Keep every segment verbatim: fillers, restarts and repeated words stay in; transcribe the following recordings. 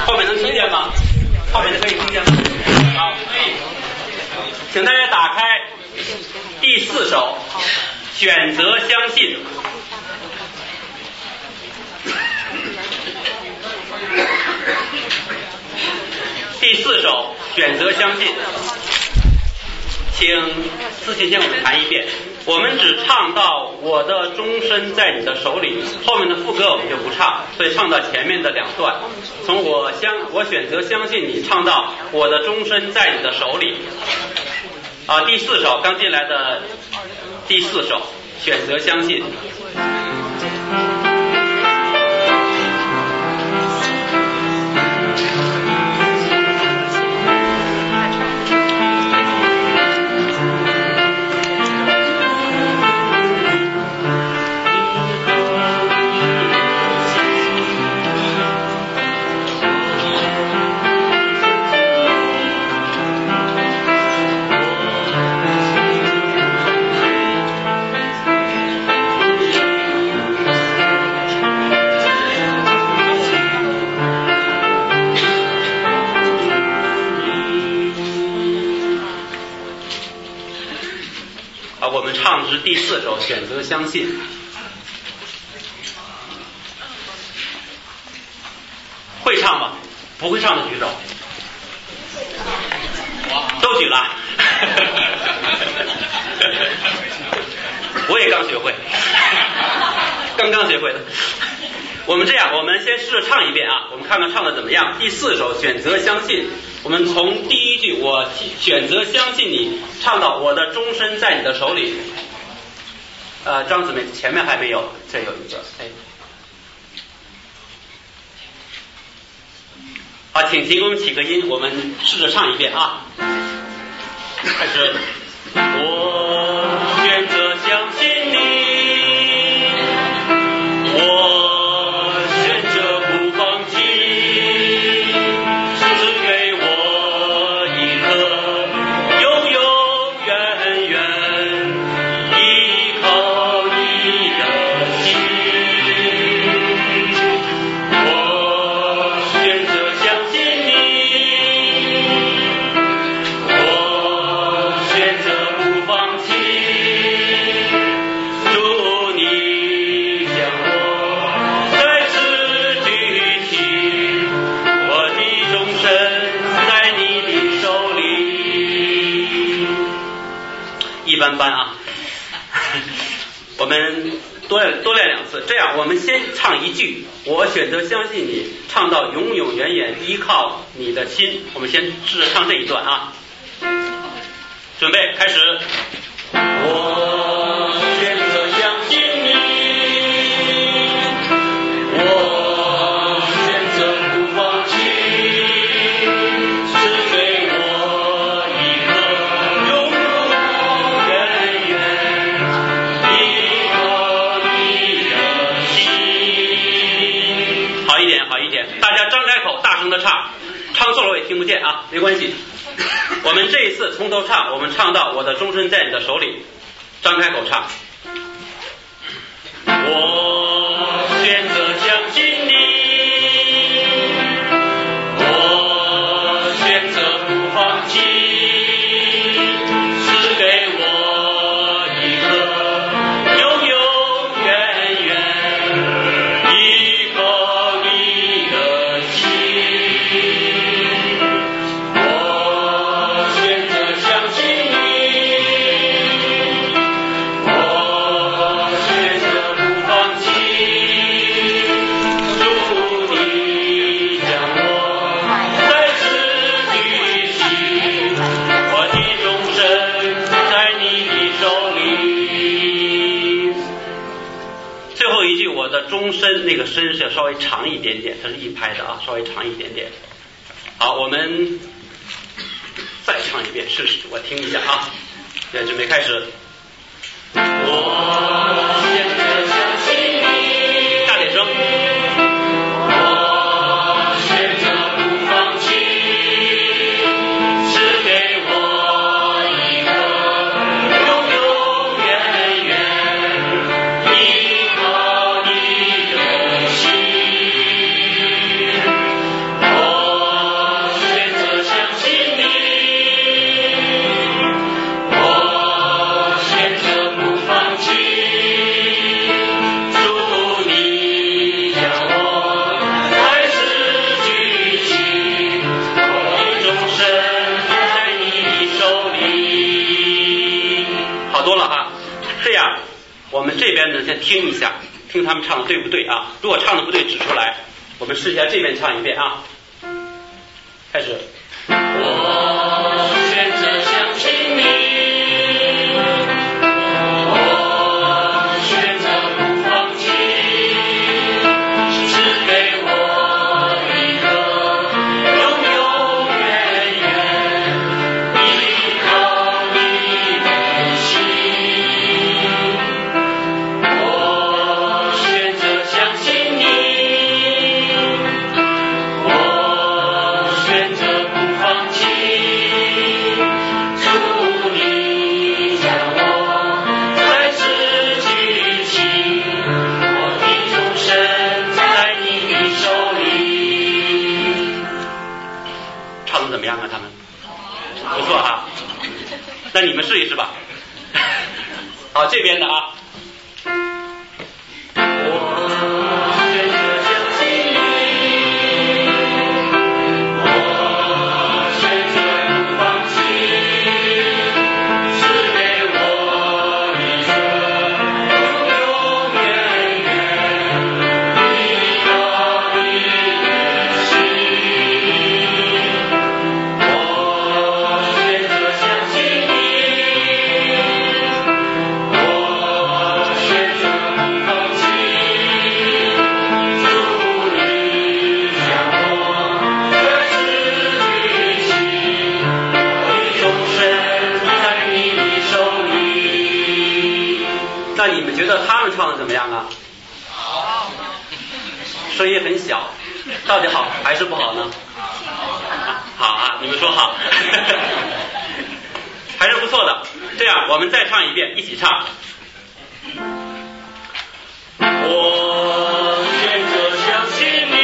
后面能听见吗？后面的可以听见吗？好，可以。请大家打开第四首《选择相信》。第四首《选择相信》，请思琴先我们弹一遍。我们只唱到我的终身在你的手里，后面的副歌我们就不唱，所以唱到前面的两段，从我相我选择相信你唱到我的终身在你的手里。啊，第四首刚进来的第四首《选择相信》。我们唱的是第四首《选择相信》，会唱吗？不会唱的举手。都举了。我也刚学会，刚刚学会的。我们这样，我们先试着唱一遍啊，我们看看唱的怎么样。第四首《选择相信》，我们从第一句我选择相信你唱到我的终身在你的手里。呃，张姊妹前面还没有，这有一个，哎，好，请提供起个音，我们试着唱一遍啊。开始，我选择相信你，我。一般般啊，我们多练多练两次。这样，我们先唱一句，我选择相信你，唱到永永远远依靠你的心。我们先试着唱这一段啊，准备开始。我选择相信你，我选择不放弃。大家张开口，大声的唱，唱错了我也听不见啊，没关系。我们这一次从头唱，我们唱到我的终身在你的手里，张开口唱。我选择相信你，我选择不放弃，赐给我一颗永永远远依靠你的心。我选择相信你，我选择不放弃，祝你将我再次举起，我的终身在你的手里。最后一句，我的终身，那个身是要稍微长一点点，它是一拍的啊，稍微长一点点。好，我们再唱一遍试试，我听一下啊。对，准备开始。我选择相信你，大点声。我选择不放弃，赐给我一颗永永远远依靠你的心。我我们这边呢先听一下，听他们唱的对不对啊？如果唱的不对指出来，我们试一下这边唱一遍啊。开始。 我选择相信你，我选择不放弃，只给我一个永永远远依靠你的心。我选择相信你，我选择不放弃，祝你将我再次举起，我的终身在你的手里。 唱的怎么样啊？他们不错哈，那你们试一试吧。好，这边的啊。 我选择相信你，我选择不放弃，只给我一个永永远远依靠你的心。我选择相信你，我选择不放弃，祝你将我再次举起，我的终身在你的手里。 那你们觉得他们唱的怎么样啊？声音很小，到底好还是不好呢？好啊，你们说好。还是不错的。这样，我们再唱一遍，一起唱。 我选择相信你，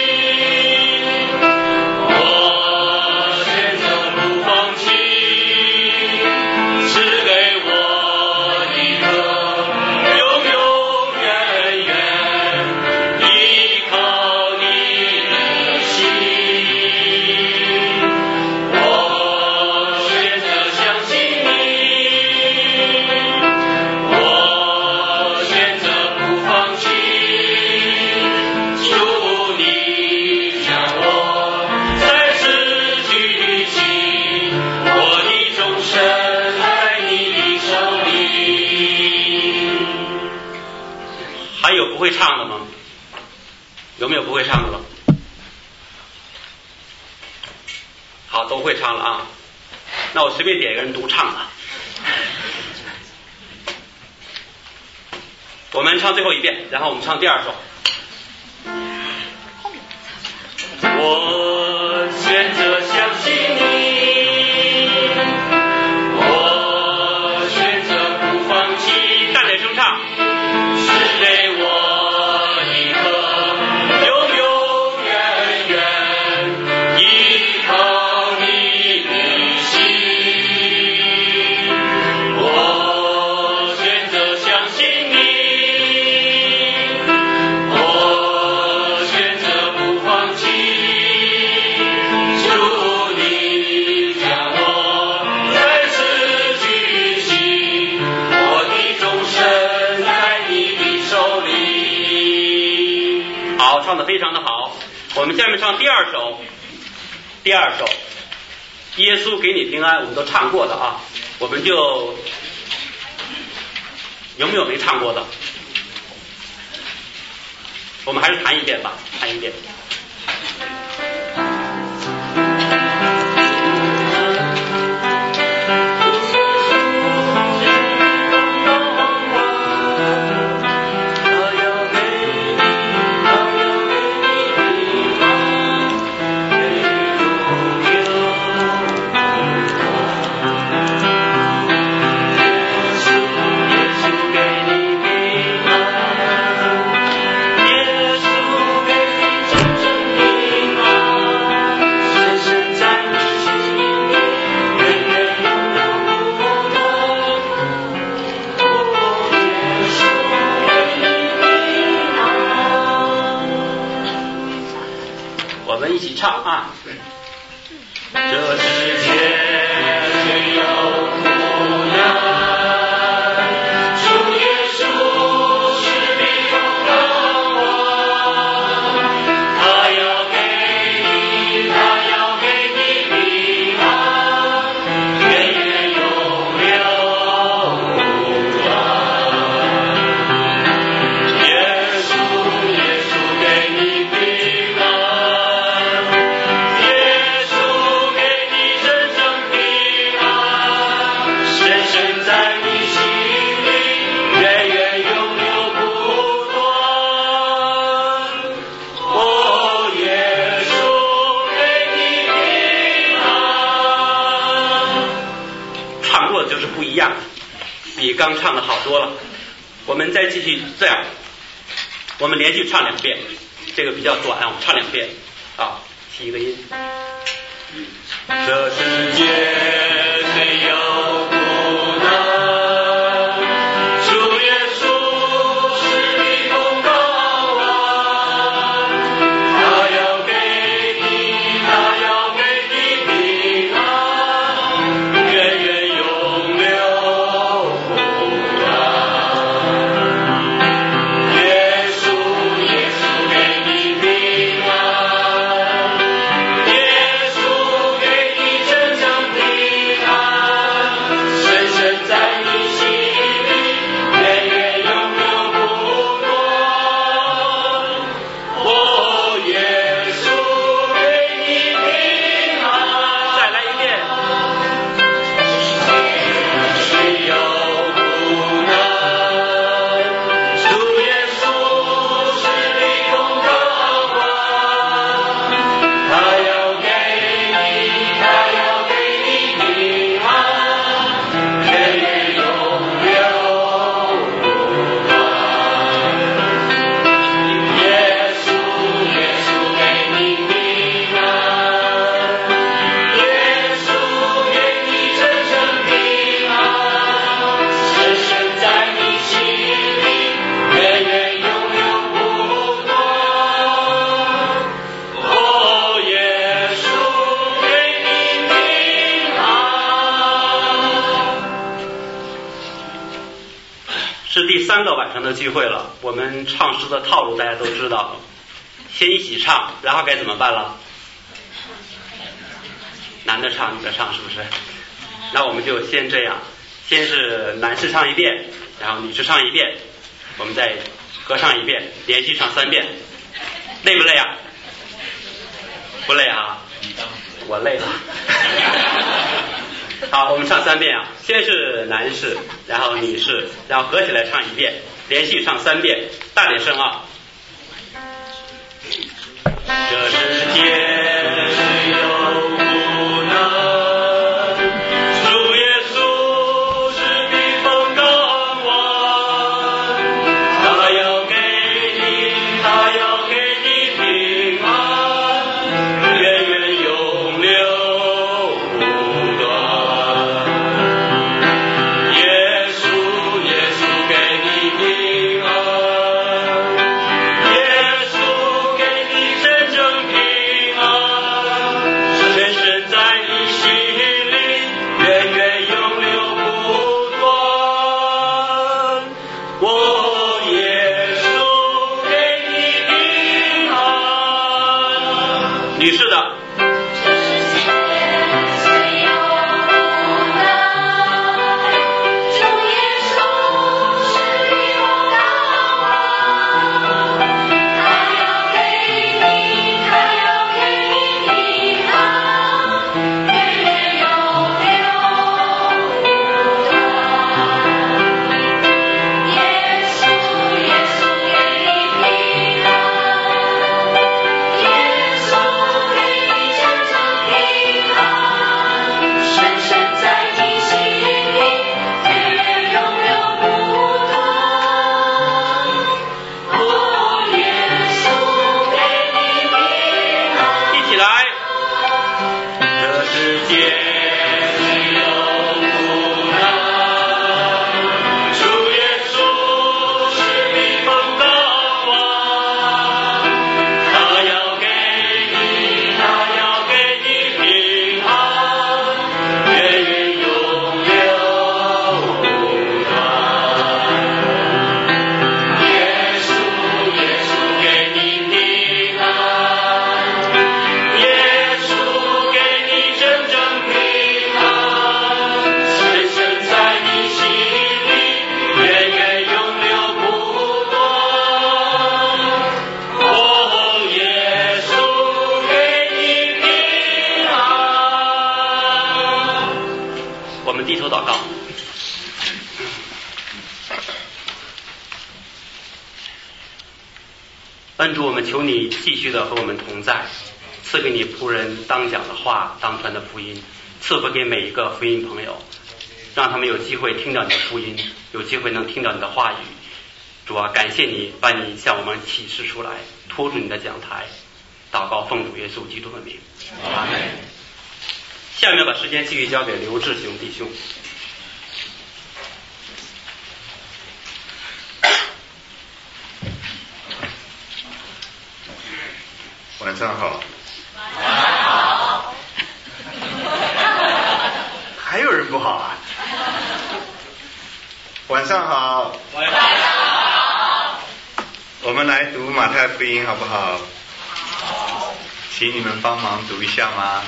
我选择不放弃，只给我一个永永远远依靠你的心。我选择相信你，我选择不放弃，祝你将我再次举起，我的终身在你的手里。 还有不会唱的吗？有没有不会唱的了？好，都会唱了啊。那我随便点一个人独唱了。我们唱最后一遍，然后我们唱第二首。 我选择相信你，我选择不放弃， 大点声唱。 只给我一个永永远远依靠你的心。我选择相信你，我选择不放弃，祝你将我再次举起，我的终身在你的手里。 好，唱的非常的好。我们下面唱第二首。第二首，耶稣给你平安，我们都唱过的啊。我们就有没有没唱过的？我们还是弹一遍吧，弹一遍。唱啊！ 这世界只有苦难，主耶稣刚唱的好多了，我们再继续这样，我们连续唱两遍，这个比较短，我们唱两遍啊，起一个音。 这世界没有苦难，主耶稣是避风港湾，他要给你，他要给你平安，源源永流不断。耶稣，耶稣给你平安，耶稣给你真正平安，深深在你心里，源源永流不断。哦，耶稣给你平安。 再来一遍。 谁有苦难，主耶稣是避风港湾，他要给你，他要给你平安，源源永流不断。耶稣，耶稣给你平安，耶稣给你真正平安，深深在你心里，源源永流不断。哦，耶稣给你平安。 是第三个晚上的聚会了，我们唱诗的套路大家都知道，先一起唱，然后该怎么办了？男的唱，女的唱，是不是？那我们就先这样，先是男士唱一遍，然后女士唱一遍，我们再合唱一遍，连续唱三遍，累不累啊？不累啊？我累了。好，我们唱三遍啊，先是男士，然后女士，然后合起来唱一遍，连续唱三遍，大点声啊。 这世界有苦难，主耶稣是避风港湾，他要给你，他要给你平安，源源永流不断。耶稣，耶稣给你平安，耶稣给你真正平安，深深在你心里，源源永流不断。我耶稣给你平安。 女士的。恩主，我们求你继续的和我们同在，赐给你仆人当讲的话，当传的福音，赐福给每一个福音朋友，让他们有机会听到你的福音， 有机会能听到你的话语。主啊，感谢你把你向我们启示出来，托住你的讲台，祷告奉主耶稣基督的名。 阿门。 下面把时间继续交给刘志雄弟兄。 晚上好。 晚上好。 还有人不好啊？晚上好。 晚上好。 我们来读马太福音好不好？ 好。 请你们帮忙读一下吗？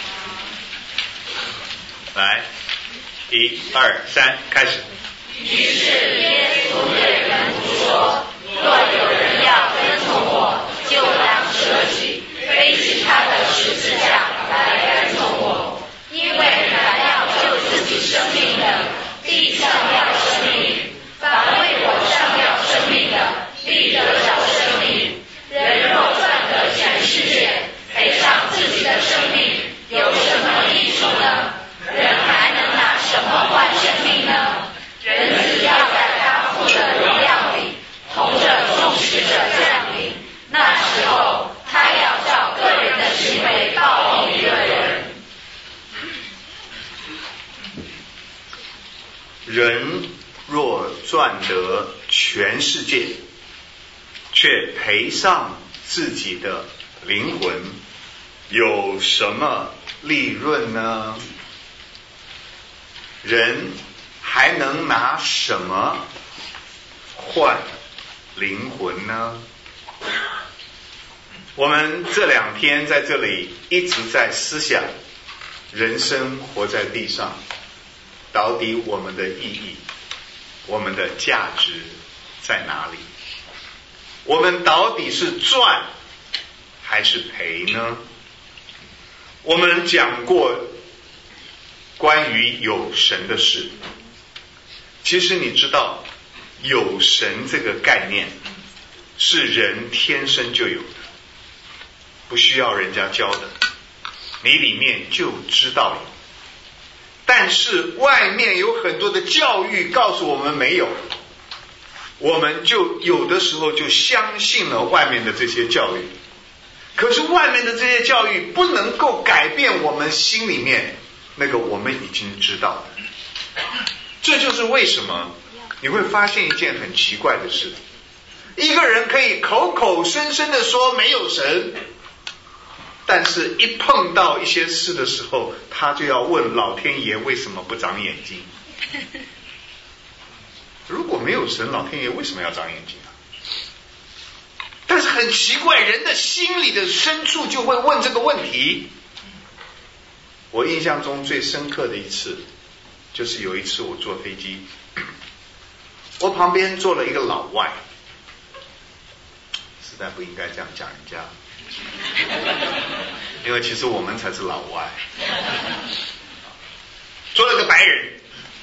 来，一二三，开始。 于是耶稣对门徒说：若有人要跟从我，就当舍己，背起他的十字架来跟从我。因为凡要救自己生命的，必上吊生命；凡为我上吊生命的，必得着生命。人若赚得全世界，赔上自己的生命，有什么益处呢？人还能拿什么换生命呢？人子要在他父的荣耀里，同着众使者降临。那时候，他要照个人的行为报应一个人。 人若赚得全世界，却赔上自己的灵魂，有什么利润呢？人还能拿什么换灵魂呢？我们这两天在这里一直在思想，人生活在地上，到底我们的意义，我们的价值在哪里？我们到底是赚还是赔呢？我们讲过关于有神的事，其实你知道，有神这个概念是人天生就有的，不需要人家教的，你里面就知道有。但是外面有很多的教育告诉我们没有，我们就有的时候就相信了外面的这些教育。可是外面的这些教育不能够改变我们心里面那个我们已经知道的。这就是为什么你会发现一件很奇怪的事，一个人可以口口声声的说没有神，但是一碰到一些事的时候，他就要问老天爷为什么不长眼睛。如果没有神，老天爷为什么要长眼睛啊？但是很奇怪，人的心里的深处就会问这个问题。我印象中最深刻的一次，就是有一次我坐飞机，我旁边坐了一个老外，实在不应该这样讲人家，因为其实我们才是老外。坐了个白人，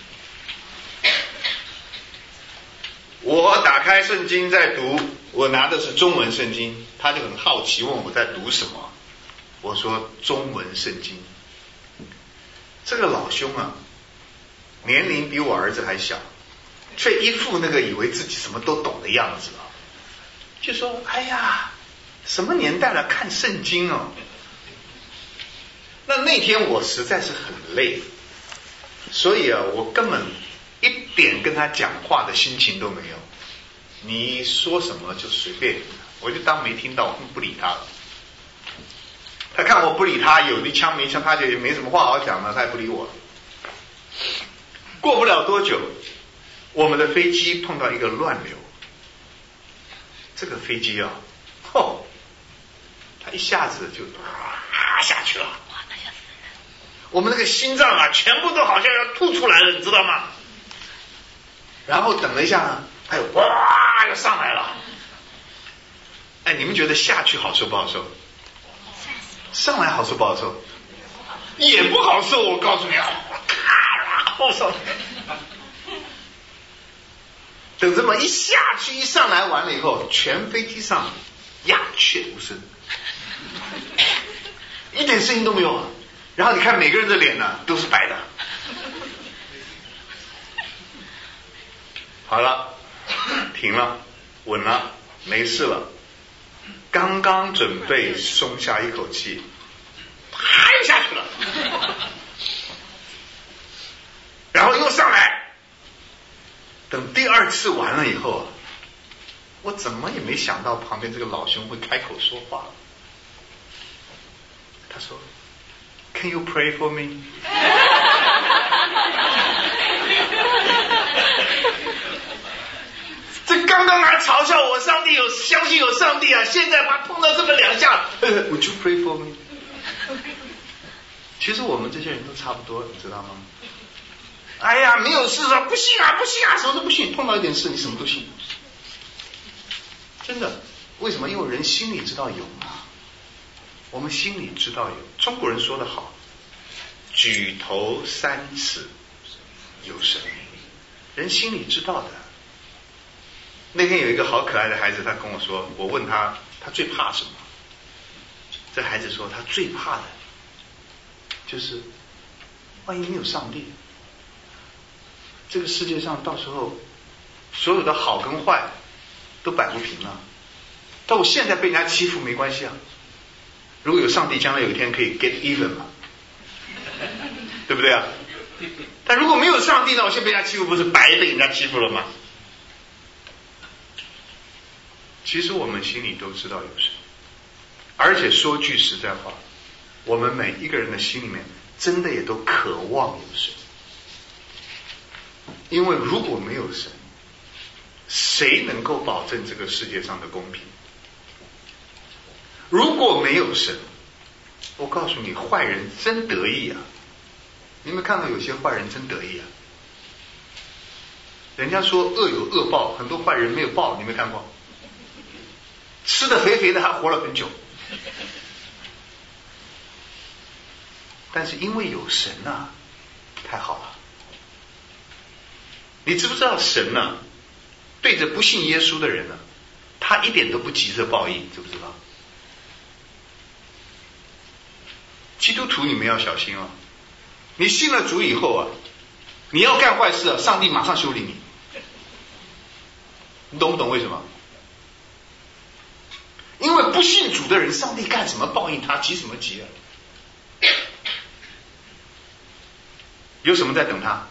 我打开圣经在读，我拿的是中文圣经，他就很好奇问我在读什么，我说中文圣经。这个老兄啊，年龄比我儿子还小，却一副那个以为自己什么都懂的样子啊，就说哎呀，什么年代了看圣经哦。那那天我实在是很累，所以啊，我根本一点跟他讲话的心情都没有，你说什么就随便，我就当没听到，不理他了。他看我不理他，有一枪没枪，他就也没什么话好讲了，他也不理我。过不了多久，我们的飞机碰到一个乱流，这个飞机啊，吼，他一下子就啊下去了，我们那个心脏啊，全部都好像要吐出来了，你知道吗？然后等了一下呢，哎呦，哇，又上来了。哎，你们觉得下去好受不好受？上来好受不好受？也不好受，我告诉你啊，好受。等这么一下去一上来完了以后，全飞机上鸦雀无声，一点声音都没有啊。然后你看每个人的脸呢、啊、都是白的。 好了，停了，稳了，没事了。刚刚准备松下一口气，啪又下去了，然后又上来。等第二次完了以后啊，我怎么也没想到旁边这个老兄会开口说话。他说 Can you pray for me？ 这刚刚还嘲笑我上帝有相信有上帝啊，现在把碰到这么两下Would you pray for me？ 其实我们这些人都差不多，你知道吗？哎呀，没有事说不信啊不信啊，什么都不信，碰到一点事你什么都信。真的，为什么？因为人心里知道有嘛，我们心里知道有。中国人说得好，举头三尺有神明，人心里知道的。那天有一个好可爱的孩子，他跟我说，我问他他最怕什么，这孩子说他最怕的就是万一没有上帝，这个世界上到时候所有的好跟坏都摆不平了。但我现在被人家欺负没关系啊，如果有上帝，将来有一天可以 get even 嘛，对不对啊？但如果没有上帝呢，我现在被人家欺负不是白被人家欺负了吗？其实我们心里都知道有神，而且说句实在话，我们每一个人的心里面真的也都渴望有神。因为如果没有神，谁能够保证这个世界上的公平？如果没有神，我告诉你，坏人真得意啊！你们看到有些坏人真得意啊？人家说恶有恶报，很多坏人没有报，你没看过？吃得肥肥的还活了很久。但是因为有神啊，太好了。你知不知道神呢、啊，对着不信耶稣的人呢、啊，他一点都不急着报应，知不知道？基督徒你们要小心哦，你信了主以后啊，你要干坏事啊，上帝马上修理你。你懂不懂为什么？因为不信主的人，上帝干什么报应他，急什么急啊？有什么在等他？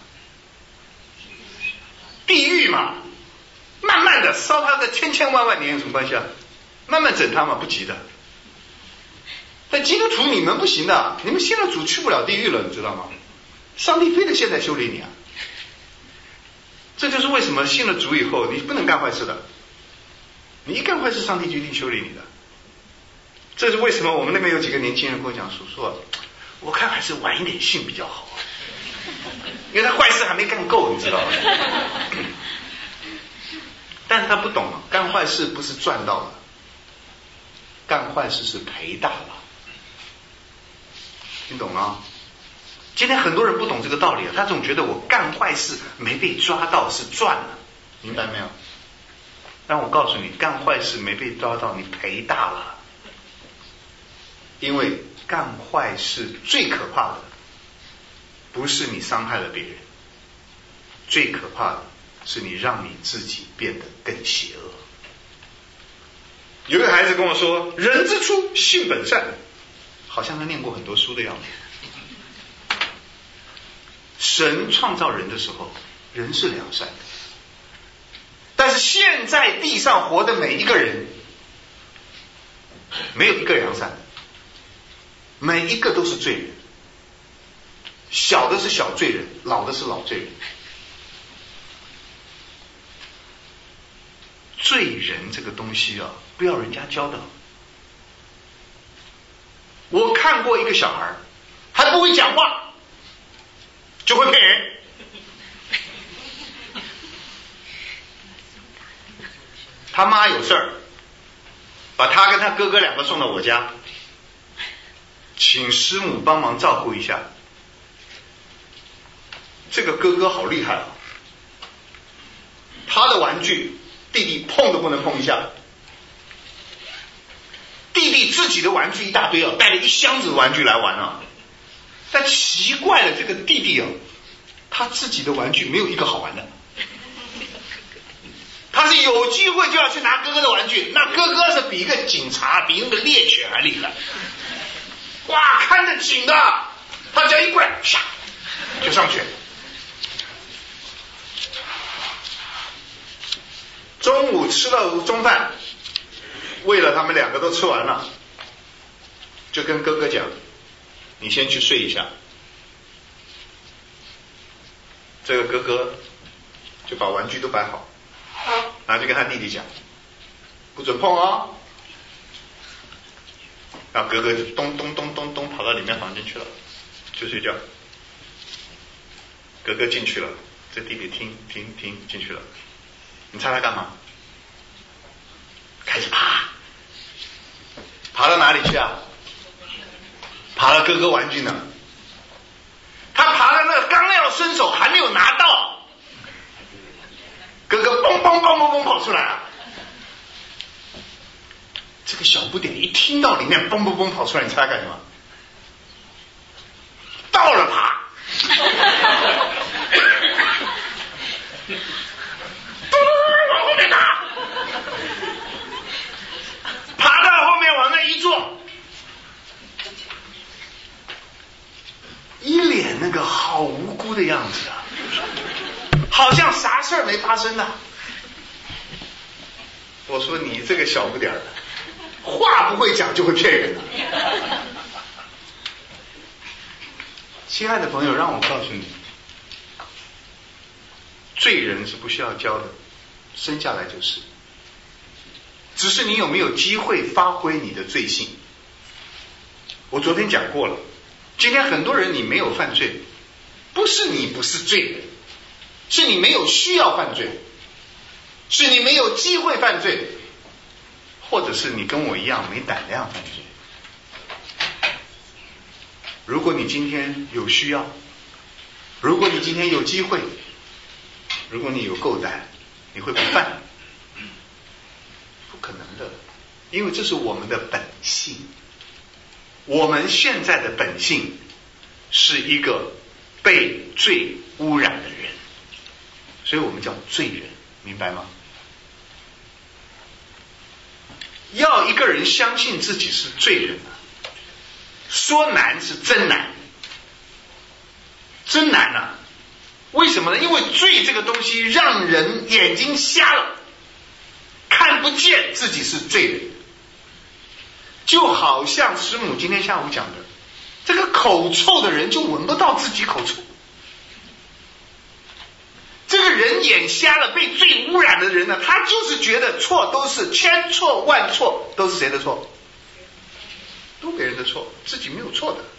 地狱嘛，慢慢的烧他个千千万万年有什么关系啊？慢慢整他嘛，不急的。但基督徒你们不行的，你们信了主去不了地狱了，你知道吗？上帝非得现在修理你啊！这就是为什么信了主以后你不能干坏事的，你一干坏事上帝就一定修理你的。这是为什么我们那边有几个年轻人跟我讲说说，我看还是晚一点信比较好，因为他坏事还没干够，你知道吗？但是他不懂，干坏事不是赚到了，干坏事是赔大了，你懂吗？今天很多人不懂这个道理，他总觉得我干坏事没被抓到是赚了，明白没有？但我告诉你，干坏事没被抓到，你赔大了。因为干坏事最可怕的不是你伤害了别人，最可怕的是你让你自己变得更邪恶。有一个孩子跟我说，人之初性本善，好像他念过很多书的样子。神创造人的时候，人是良善的，但是现在地上活的每一个人，没有一个良善的，每一个都是罪人，小的是小罪人，老的是老罪人。罪人这个东西啊，不要人家教的。我看过一个小孩还不会讲话，就会骗人。他妈有事儿，把他跟他哥哥两个送到我家，请师母帮忙照顾一下。这个哥哥好厉害啊，他的玩具弟弟碰都不能碰一下，弟弟自己的玩具一大堆啊，带了一箱子玩具来玩啊。但奇怪了，这个弟弟啊，他自己的玩具没有一个好玩的， 是有机会就要去拿哥哥的玩具，那哥哥是比一个警察，比那个猎犬还厉害，哇，看得紧的，他只要一过来，啪就上去。中午吃了中饭，为了他们两个都吃完了，就跟哥哥讲，你先去睡一下。这个哥哥就把玩具都摆好，然后就跟他弟弟讲，不准碰哦。然后哥哥就咚咚咚咚咚跑到里面房间去了，就睡觉。哥哥进去了，这弟弟听听听进去了，你猜他干嘛？开始爬，爬到哪里去啊？爬到哥哥玩具呢。他爬到那刚要伸手还没有拿到，哥哥嘣嘣嘣嘣嘣跑出来了。这个小不点一听到里面嘣嘣嘣跑出来，你猜他干什么？倒了爬。往后面打，爬到后面往那一坐，一脸那个好无辜的样子啊，好像啥事儿没发生呢。我说你这个小不点儿的，话不会讲就会骗人的。亲爱的朋友，让我告诉你，罪人是不需要教的，生下来就是，只是你有没有机会发挥你的罪性。我昨天讲过了，今天很多人你没有犯罪，不是你不是罪人，是你没有需要犯罪，是你没有机会犯罪，或者是你跟我一样没胆量犯罪。如果你今天有需要，如果你今天有机会，如果你有够胆，你会不犯？不可能的，因为这是我们的本性。我们现在的本性是一个被罪污染的人，所以我们叫罪人，明白吗？要一个人相信自己是罪人啊，说难是真难，真难啊！为什么呢？因为罪这个东西让人眼睛瞎了，看不见自己是罪人。就好像师母今天下午讲的，这个口臭的人就闻不到自己口臭。这个人眼瞎了，被罪污染的人呢，他就是觉得错都是千错万错，都是谁的错？都别人的错，自己没有错的。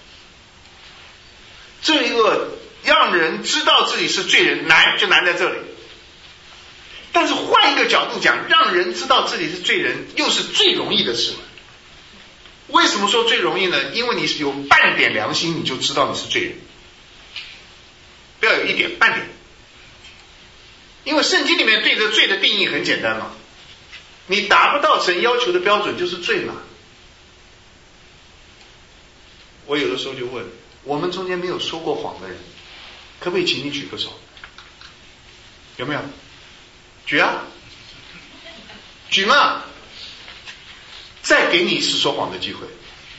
这一个让人知道自己是罪人难，就难在这里。但是换一个角度讲，让人知道自己是罪人又是最容易的事。为什么说最容易呢？因为你有半点良心，你就知道你是罪人。不要有一点半点，因为圣经里面对这罪的定义很简单嘛，你达不到神要求的标准就是罪嘛。我有的时候就问，我们中间没有说过谎的人，可不可以请你举个手？有没有？举啊，举嘛，再给你一次说谎的机会。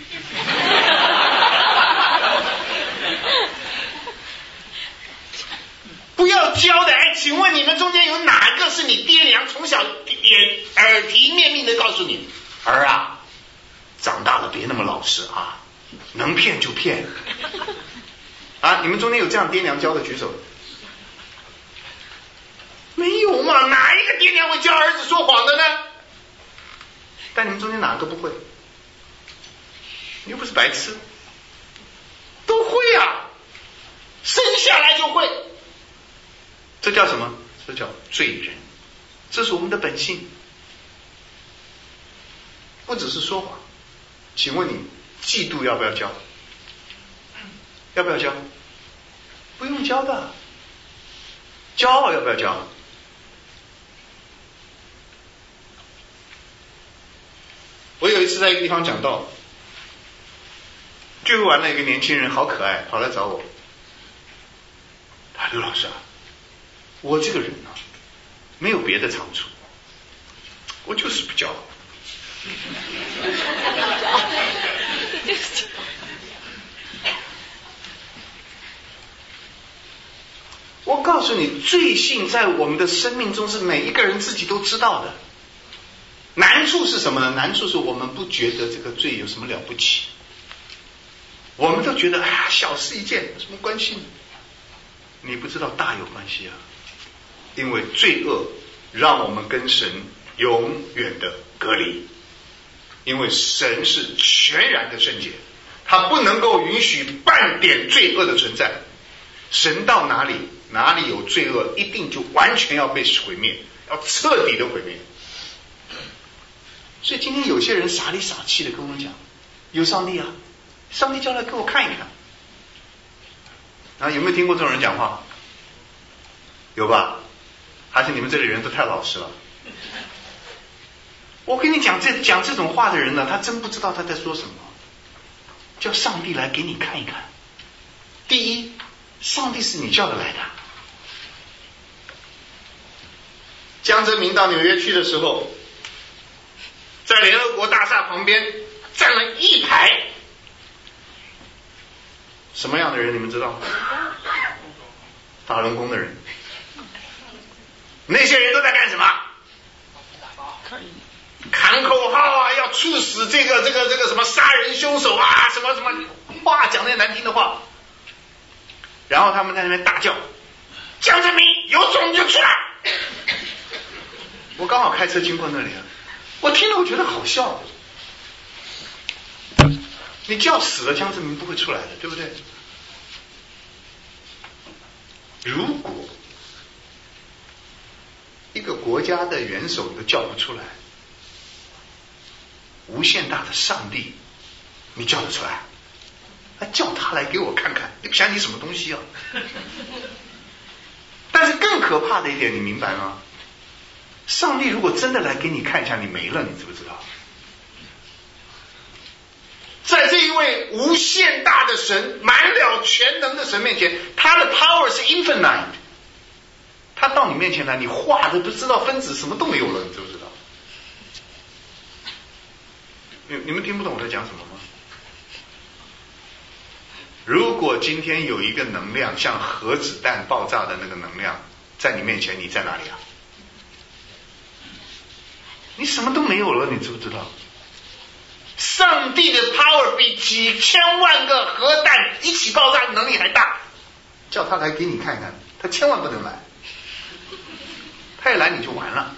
不要教的，哎，请问你们中间有哪个是你爹娘从小也耳提面命的告诉你，儿啊，长大了别那么老实啊，能骗就骗啊？你们中间有这样爹娘教的举手？没有嘛，哪一个爹娘会教儿子说谎的呢？但你们中间哪个不会？你又不是白痴，都会啊，生下来就会。这叫什么？这叫罪人，这是我们的本性。不只是说谎，请问你嫉妒要不要教？要不要教？不用教的。骄傲要不要教？我有一次在一个地方讲道，聚会完了，一个年轻人好可爱，跑来找我，他刘老师啊，我这个人啊，没有别的长处， 我就是不骄傲。我告诉你，罪性在我们的生命中是每一个人自己都知道的。难处是什么呢？难处是我们不觉得这个罪有什么了不起，我们都觉得哎呀，小事一件，有什么关系呢？你不知道大有关系啊！因为罪恶让我们跟神永远的隔离，因为神是全然的圣洁，他不能够允许半点罪恶的存在。神到哪里，哪里有罪恶，一定就完全要被毁灭，要彻底的毁灭。所以今天有些人傻里傻气的跟我讲，有上帝啊，上帝叫来给我看一看。啊，有没有听过这种人讲话？有吧？还是你们这里人都太老实了？我跟你讲，这讲这种话的人呢，他真不知道他在说什么。叫上帝来给你看一看。第一，上帝是你叫得来的。江泽民到纽约去的时候，在联合国大厦旁边站了一排什么样的人？你们知道吗？法轮功的人。那些人都在干什么？喊口号啊，要处死这个这个这个什么杀人凶手啊，什么什么话，讲那些难听的话。然后他们在那边大叫：江泽民有种你就出来！我刚好开车经过那里，我听了我觉得好笑。你叫死了江泽民不会出来的，对不对？如果一个国家的元首都叫不出来，无限大的上帝你叫得出来？那叫他来给我看看，你想你什么东西啊？但是更可怕的一点，你明白吗？上帝如果真的来给你看一下，你没了，你知不知道？在这一位无限大的神、满了全能的神面前，他的 power 是 infinite。他到你面前来，你化的不知道分子什么都没有了，你知不知道？你你们听不懂我在讲什么吗？如果今天有一个能量像核子弹爆炸的那个能量在你面前，你在哪里啊？你什么都没有了，你知不知道？上帝的 power 比几千万个核弹一起爆炸的能力还大，叫他来给你看看，他千万不能来，他一来你就完了。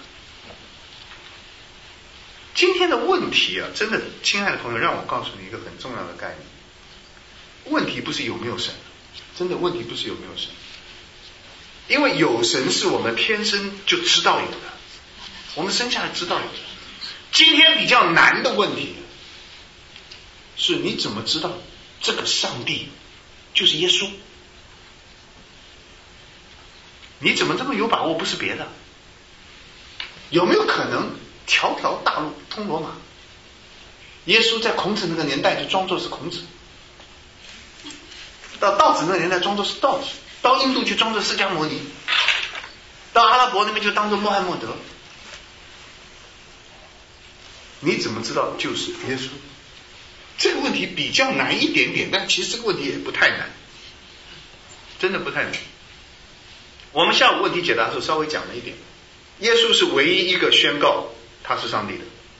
今天的问题啊，真的，亲爱的朋友，让我告诉你一个很重要的概念。问题不是有没有神，真的问题不是有没有神，因为有神是我们天生就知道有的，我们生下来知道有的。今天比较难的问题是你怎么知道这个上帝就是耶稣？你怎么这么有把握不是别的？有没有可能条条大路通罗马？耶稣在孔子那个年代就装作是孔子，到道子那个年代装作是道子，到印度去装作释迦牟尼，到阿拉伯那边就当作穆罕默德。你怎么知道就是耶稣？这个问题比较难一点点，但其实这个问题也不太难，真的不太难。我们下午问题解答的时候稍微讲了一点，耶稣是唯一一个宣告他是上帝的，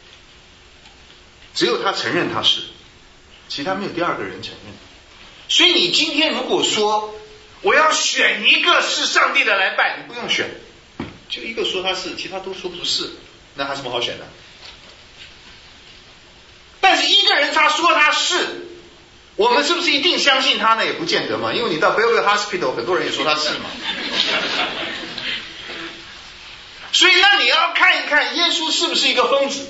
只有他承认他是，其他没有第二个人承认。所以你今天如果说我要选一个是上帝的来拜，你不用选，就一个说他是，其他都说不是，那还有什么好选的？但是一个人他说他是，我们是不是一定相信他呢？也不见得嘛，因为你到 Bellevue Hospital 很多人也说他是嘛。所以那你要看一看耶稣是不是一个疯子。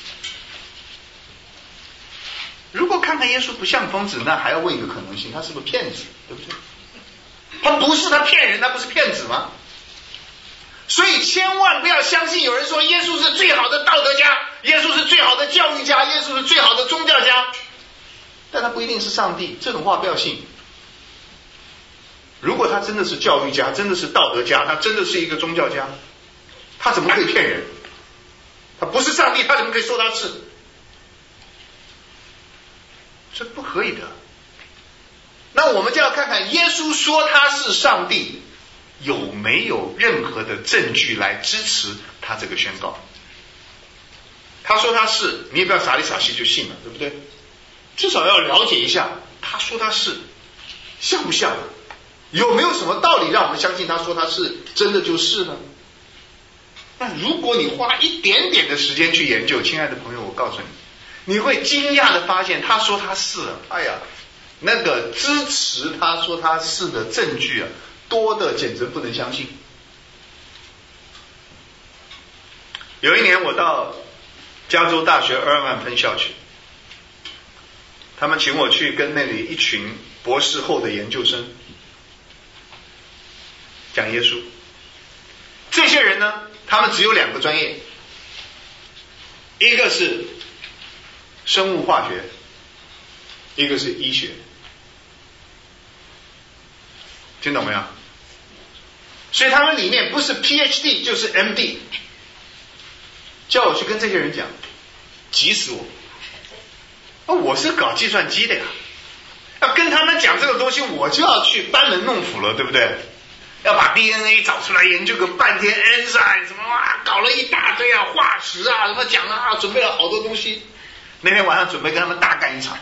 如果看看耶稣不像疯子，那还要问一个可能性，他是不是骗子，对不对？他不是，他骗人，他不是骗子吗？所以千万不要相信有人说耶稣是最好的道德家，耶稣是最好的教育家，耶稣是最好的宗教家，但他不一定是上帝，这种话不要信。如果他真的是教育家，真的是道德家，他真的是一个宗教家，他怎么会骗人？ 他不是上帝，他怎么可以说他是？这不可以的。那我们就要看看耶稣说他是上帝，有没有任何的证据来支持他这个宣告？他说他是，你也不要傻里傻气就信了，对不对？至少要了解一下，他说他是像不像？有没有什么道理让我们相信他说他是真的就是呢？那如果你花一点点的时间去研究，亲爱的朋友，我告诉你，你会惊讶的发现，他说他是，哎呀，那个支持他说他是的证据啊，多的简直不能相信。有一年我到加州大学厄尔曼分校去，他们请我去跟那里一群博士后的研究生讲耶稣。这些人呢，他们只有两个专业，一个是生物化学，一个是医学，听懂没有？所以他们里面不是 P H D 就是 M D。 叫我去跟这些人讲，急死我！啊，我是搞计算机的呀，要跟他们讲这个东西，我就要去班门弄斧了，对不对？要把 D N A 找出来研究个半天 ，enzyme 什么哇，搞了一大堆啊，化石啊，什么讲啊，准备了好多东西。那天晚上准备跟他们大干一场，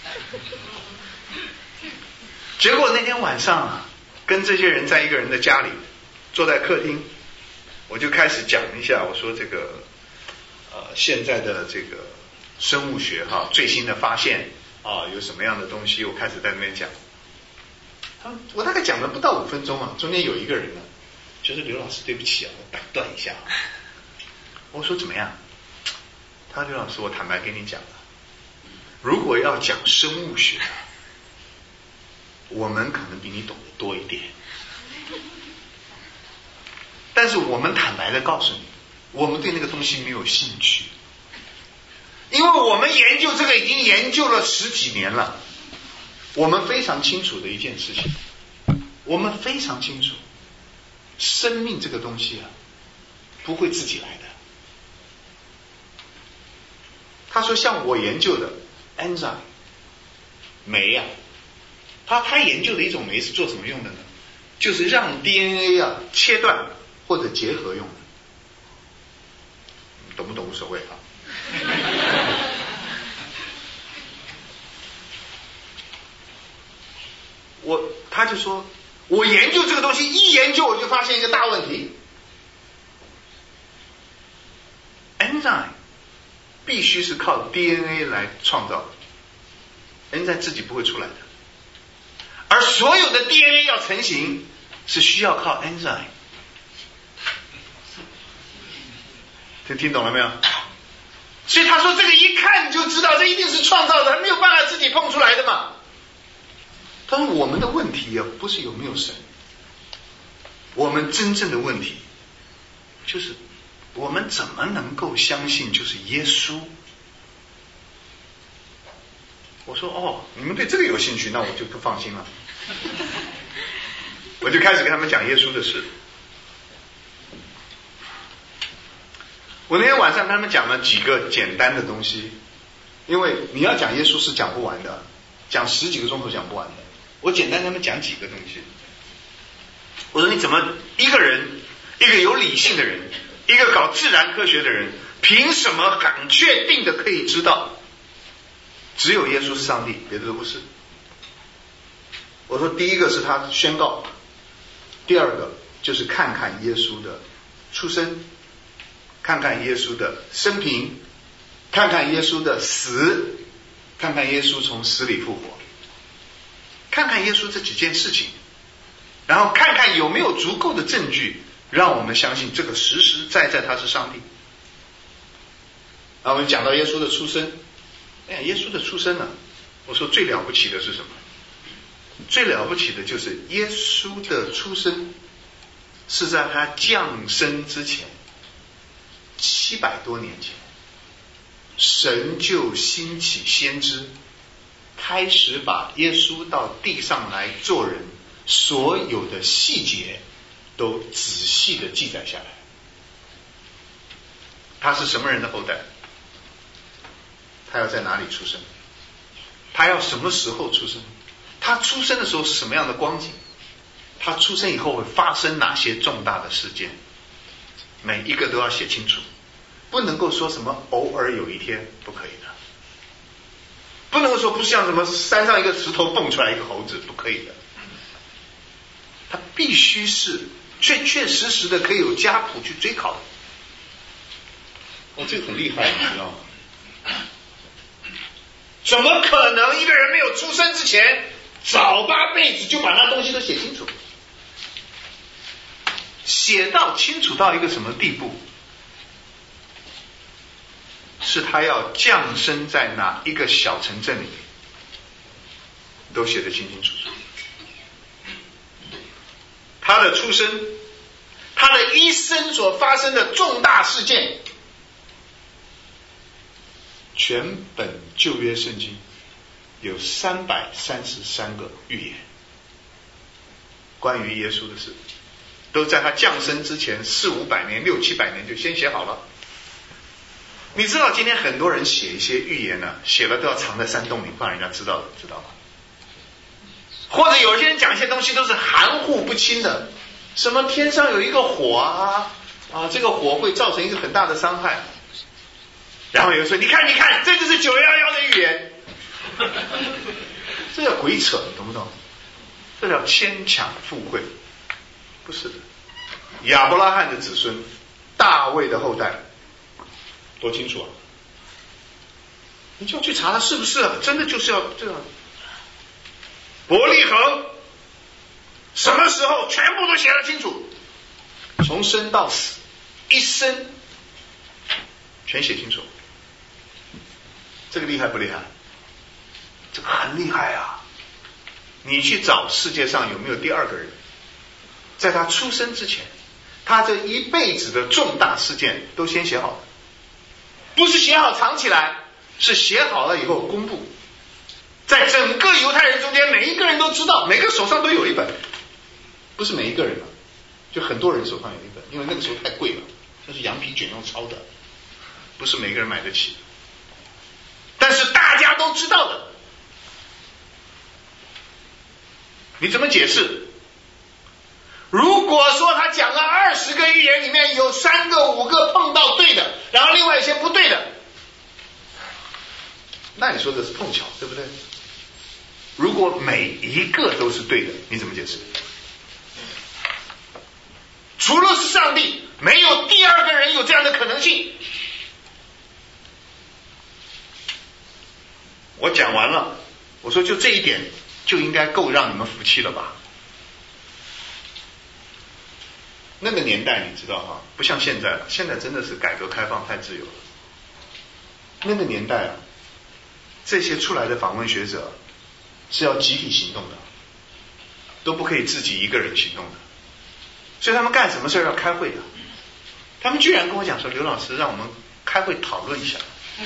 结果那天晚上啊，跟这些人在一个人的家里，坐在客厅，我就开始讲一下，我说这个呃现在的这个生物学哈、啊、最新的发现啊有什么样的东西，我开始在那边讲。他们我大概讲了不到五分钟啊，中间有一个人呢，就是刘老师，对不起啊，我打断一下。我说怎么样？他说刘老师，我坦白跟你讲了，如果要讲生物学，我们可能比你懂得多一点，但是我们坦白的告诉你，我们对那个东西没有兴趣，因为我们研究这个已经研究了十几年了。我们非常清楚的一件事情，我们非常清楚，生命这个东西啊，不会自己来的。他说像我研究的 enzyme 酶啊，他他研究的一种酶是做什么用的呢？就是让 D N A 啊切断或者结合用的，懂不懂无所谓啊。我他就说，我研究这个东西，一研究我就发现一个大问题 ，enzyme 必须是靠 D N A 来创造的 ，enzyme 自己不会出来的，而所有的 D N A 要成型是需要靠 enzyme， 听听懂了没有？所以他说这个一看你就知道，这一定是创造的，他没有办法自己碰出来的嘛。他说我们的问题啊，不是有没有神，我们真正的问题就是我们怎么能够相信就是耶稣。我说哦，你们对这个有兴趣，那我就不放心了。我就开始跟他们讲耶稣的事。我那天晚上跟他们讲了几个简单的东西，因为你要讲耶稣是讲不完的，讲十几个钟头讲不完的。我简单跟他们讲几个东西。我说你怎么一个人，一个有理性的人，一个搞自然科学的人，凭什么很确定的可以知道只有耶稣是上帝，别的都不是？我说第一个是他宣告，第二个就是看看耶稣的出生，看看耶稣的生平，看看耶稣的死，看看耶稣从死里复活，看看耶稣这几件事情，然后看看有没有足够的证据让我们相信这个实实在在他是上帝。然后我们讲到耶稣的出生，哎呀，耶稣的出生呢、啊，我说最了不起的是什么？最了不起的就是耶稣的出生是在他降生之前七百多年前，神就兴起先知，开始把耶稣到地上来做人所有的细节都仔细的记载下来。 他是什么人的后代？他要在哪里出生？他要什么时候出生？他出生的时候是什么样的光景？他出生以后会发生哪些重大的事件？每一个都要写清楚，不能够说什么偶尔有一天，不可以的。不能够说不像什么山上一个石头蹦出来一个猴子，不可以的。他必须是确确实实的可以有家谱去追考的。哦，这个很厉害，你知道吗？怎么可能一个人没有出生之前早八辈子就把那东西都写清楚？写到清楚到一个什么地步？是他要降生在哪一个小城镇里，都写得清清楚楚。他的出生，他的一生所发生的重大事件，全本旧约圣经有三百三十三个预言，关于耶稣的事，都在他降生之前四五百年、六七百年就先写好了。你知道今天很多人写一些预言呢、啊，写了都要藏在山洞里，不让人家知道的，知道吗？或者有些人讲一些东西都是含糊不清的，什么天上有一个火啊啊，这个火会造成一个很大的伤害。然后有人说，你看你看，这就是九一一的预言，这叫鬼扯，你懂不懂？这叫牵强附会，不是的。亚伯拉罕的子孙，大卫的后代，多清楚啊！你就要去查他是不是、啊、真的就是要这样。伯利恒什么时候全部都写得清楚，从生到死一生全写清楚，这个厉害不厉害？这个很厉害啊！你去找世界上有没有第二个人，在他出生之前，他这一辈子的重大事件都先写好了，不是写好藏起来，是写好了以后公布，在整个犹太人中间，每一个人都知道，每个手上都有一本，不是每一个人啊，就很多人手上有一本，因为那个时候太贵了，那是羊皮卷用抄的，不是每个人买得起，但是大家都知道的。你怎么解释？如果说他讲了二十个预言里面有三个五个碰到对的，然后另外一些不对的，那你说的是碰巧，对不对？如果每一个都是对的，你怎么解释？除了是上帝，没有第二个人有这样的可能性。我讲完了，我说就这一点就应该够让你们服气了吧？那个年代你知道哈，不像现在了，现在真的是改革开放太自由了。那个年代啊，这些出来的访问学者是要集体行动的，都不可以自己一个人行动的，所以他们干什么事要开会的。他们居然跟我讲说，刘老师让我们开会讨论一下。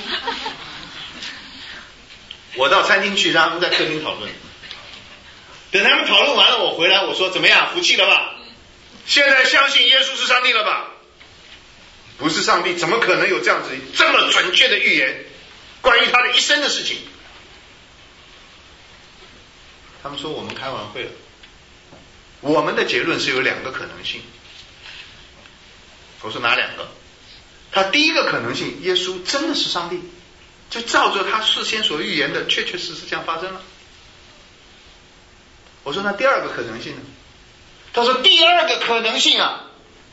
我到餐厅去，让他们在客厅讨论。等他们讨论完了，我回来我说怎么样，服气了吧？现在相信耶稣是上帝了吧？不是上帝，怎么可能有这样子这么准确的预言关于他的一生的事情？他们说我们开完会了，我们的结论是有两个可能性。我说哪两个？他第一个可能性，耶稣真的是上帝，就照着他事先所预言的，确确实实这样发生了。我说那第二个可能性呢？他说第二个可能性啊，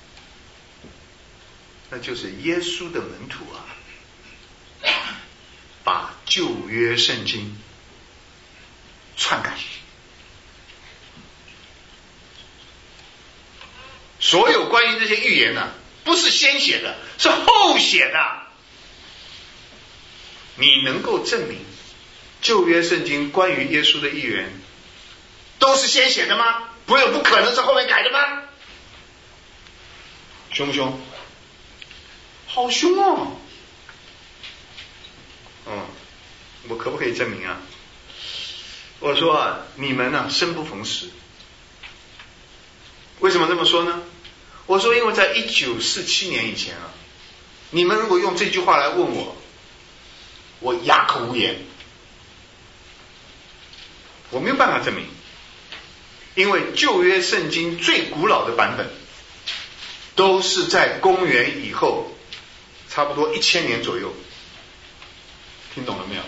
那就是耶稣的门徒啊，把旧约圣经篡改，所有关于这些预言呢、啊，不是先写的，是后写的。你能够证明旧约圣经关于耶稣的预言都是先写的吗？不有不可能是后面改的吗？凶不凶？好凶哦！嗯，我可不可以证明啊？我说啊，你们啊，生不逢时。为什么这么说呢？我说，因为在一九四七年以前啊， 你们如果用这句话来问我，我哑口无言，我没有办法证明，因为旧约圣经最古老的版本都是在公元以后差不多一千年左右，听懂了没有？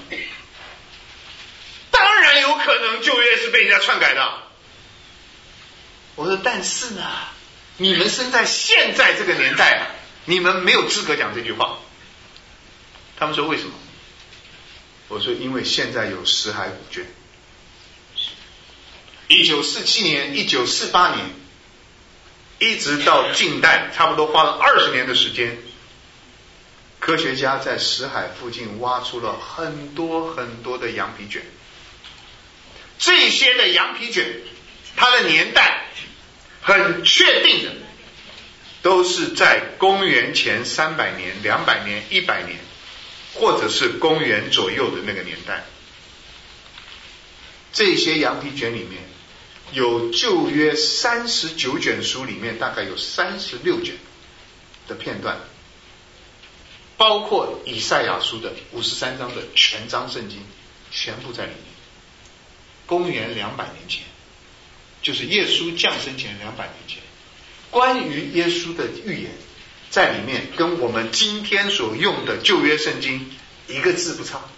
当然有可能旧约是被人家篡改的。我说但是呢，你们生在现在这个年代啊，你们没有资格讲这句话。他们说为什么？我说因为现在有死海古卷，一九四七年一九四八年一直到近代差不多花了二十年的时间，科学家在死海附近挖出了很多很多的羊皮卷。这些的羊皮卷它的年代很确定的都是在公元前三百年、两百年、一百年，或者是公元左右的那个年代。这些羊皮卷里面有旧约三十九卷书，里面大概有三十六卷的片段，包括以赛亚书的五十三章的全章圣经，全部在里面。公元两百年前，就是耶稣降生前两百年前，关于耶稣的预言在里面，跟我们今天所用的旧约圣经一个字不差。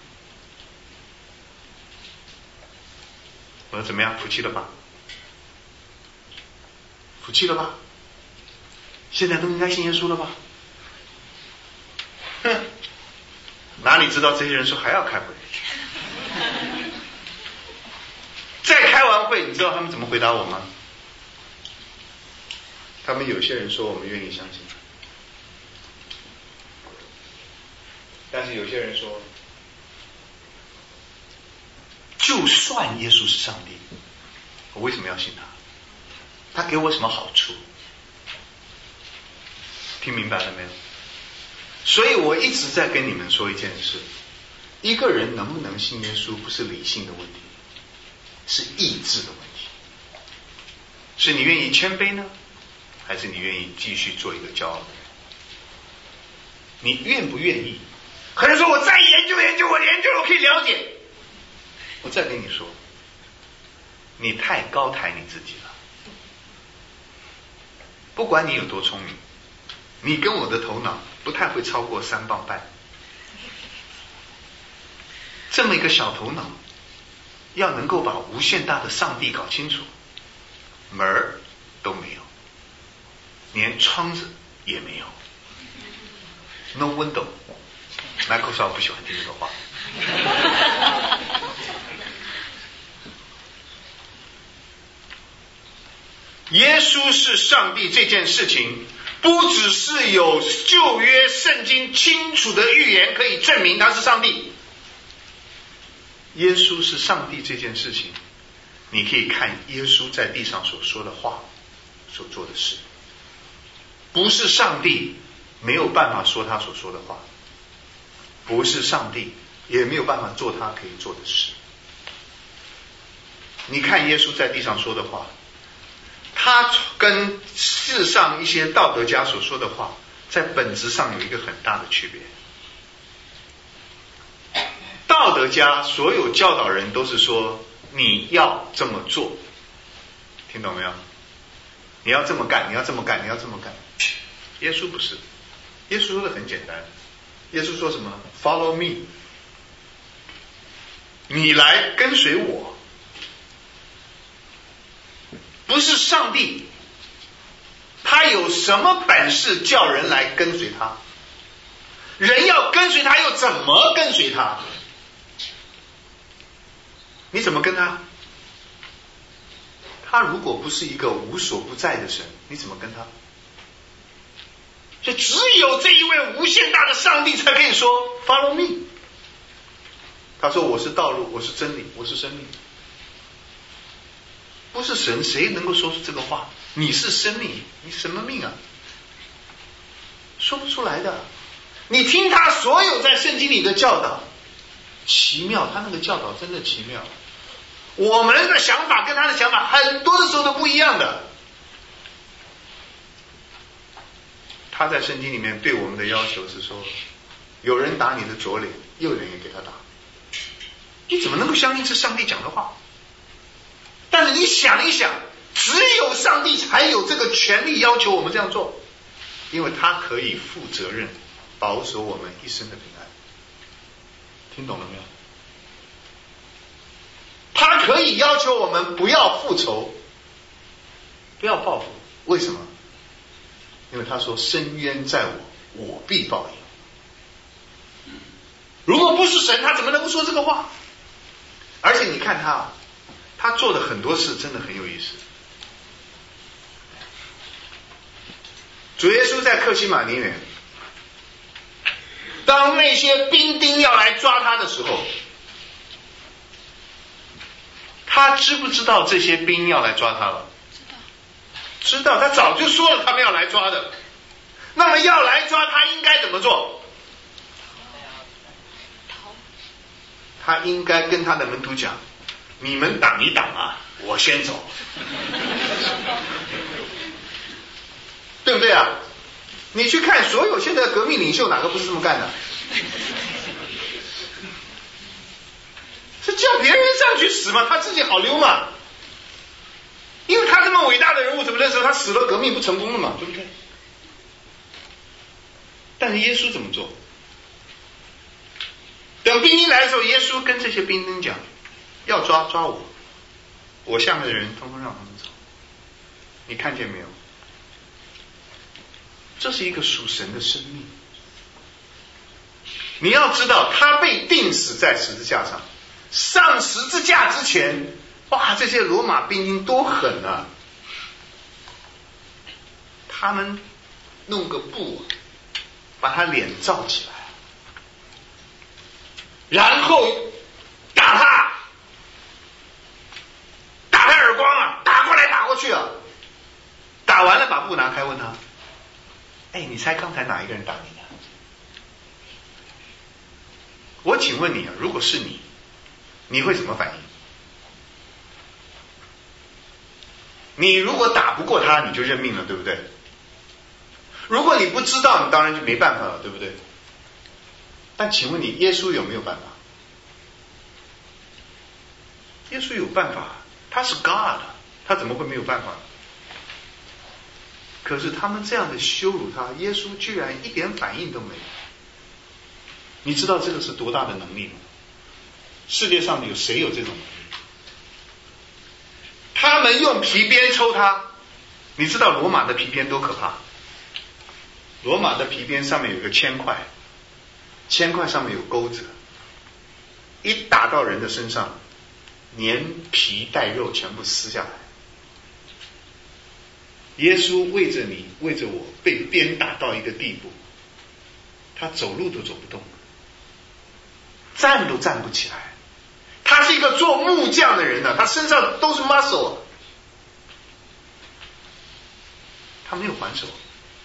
我说怎么样？服气了吧？服气了吧？现在都应该信耶稣了吧？哼，哪里知道这些人说还要开会？再开完会，你知道他们怎么回答我吗？他们有些人说我们愿意相信，但是有些人说，就算耶稣是上帝，我为什么要信他？他给我什么好处？听明白了没有？所以我一直在跟你们说一件事，一个人能不能信耶稣不是理性的问题，是意志的问题。是你愿意谦卑呢，还是你愿意继续做一个骄傲的人？你愿不愿意？可能说我再研究研究，我研究了我可以了解。我再跟你说，你太高抬你自己了。不管你有多聪明，你跟我的头脑不太会超过三磅半。这么一个小头脑，要能够把无限大的上帝搞清楚，门儿都没有，连窗子也没有。No window。 Microsoft 不喜欢听这个话。耶稣是上帝这件事情，不只是有旧约圣经清楚的预言可以证明他是上帝。耶稣是上帝这件事情，你可以看耶稣在地上所说的话，所做的事。不是上帝没有办法说他所说的话，不是上帝也没有办法做他可以做的事。你看耶稣在地上说的话，他跟世上一些道德家所说的话在本质上有一个很大的区别。道德家所有教导人都是说你要这么做，听懂没有？你要这么干，你要这么干，你要这么干。耶稣不是，耶稣说的很简单。耶稣说什么？ Follow me， 你来跟随我。不是上帝，他有什么本事叫人来跟随他？人要跟随他，又怎么跟随他？你怎么跟他？他如果不是一个无所不在的神，你怎么跟他？所以只有这一位无限大的上帝才可以说 Follow me。 他说我是道路，我是真理，我是生命。不是神，谁能够说出这个话？你是生命，你什么命啊？说不出来的。你听他所有在圣经里的教导，奇妙，他那个教导真的奇妙。我们的想法跟他的想法很多的时候都不一样的。 他在圣经里面对我们的要求是说，有人打你的左脸，右脸也给他打。你怎么能够相信是上帝讲的话？但是你想一想，只有上帝才有这个权利要求我们这样做，因为他可以负责任保守我们一生的平安。听懂了没有？他可以要求我们不要复仇，不要报复。为什么？因为他说深渊在我，我必报应。如果不是神，他怎么能够说这个话？而且你看他，他做的很多事真的很有意思。主耶稣在客西马尼园，当那些兵丁要来抓他的时候，他知不知道这些兵要来抓他了？知道，他早就说了他们要来抓的。那么要来抓他应该怎么做？他应该跟他的门徒讲，你们挡一挡啊，我先走。对不对啊？你去看所有现在的革命领袖，哪个不是这么干的？是叫别人上去死吗？他自己好溜嘛。因为他这么伟大的人物，怎么认识他死了革命不成功了嘛？对不对？但是耶稣怎么做？等兵丁来的时候，耶稣跟这些兵丁讲，要抓抓我，我下面的人通通让他们走。你看见没有？这是一个属神的生命。你要知道，他被钉死在十字架上，上十字架之前，哇，这些罗马兵丁多狠啊！他们弄个布把他脸罩起来，然后打他，打他耳光啊，打过来打过去啊，打完了把布拿开，问他，哎，你猜刚才哪一个人打你的？我请问你啊，如果是你，你会怎么反应？你如果打不过他，你就认命了，对不对？如果你不知道，你当然就没办法了，对不对？但请问你，耶稣有没有办法？耶稣有办法，他是 God， 他怎么会没有办法？可是他们这样的羞辱他，耶稣居然一点反应都没有。你知道这个是多大的能力吗？世界上有谁有这种能力？他们用皮鞭抽他，你知道罗马的皮鞭多可怕？罗马的皮鞭上面有个铅块，铅块上面有钩子，一打到人的身上，连皮带肉全部撕下来。耶稣为着你，为着我，被鞭打到一个地步，他走路都走不动，站都站不起来。他是一个做木匠的人呢、啊，他身上都是 muscle， 他没有还手，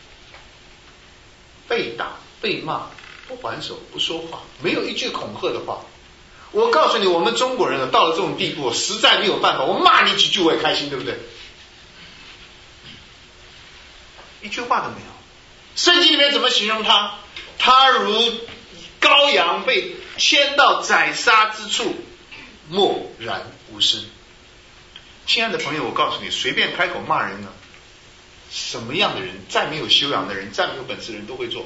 被打被骂不还手不说话，没有一句恐吓的话。我告诉你，我们中国人呢，到了这种地步，实在没有办法，我骂你几句我也开心，对不对？一句话都没有。圣经里面怎么形容他？他如羔羊被牵到宰杀之处，默然无声。亲爱的朋友，我告诉你，随便开口骂人呢，什么样的人，再没有修养的人，再没有本事的人都会做。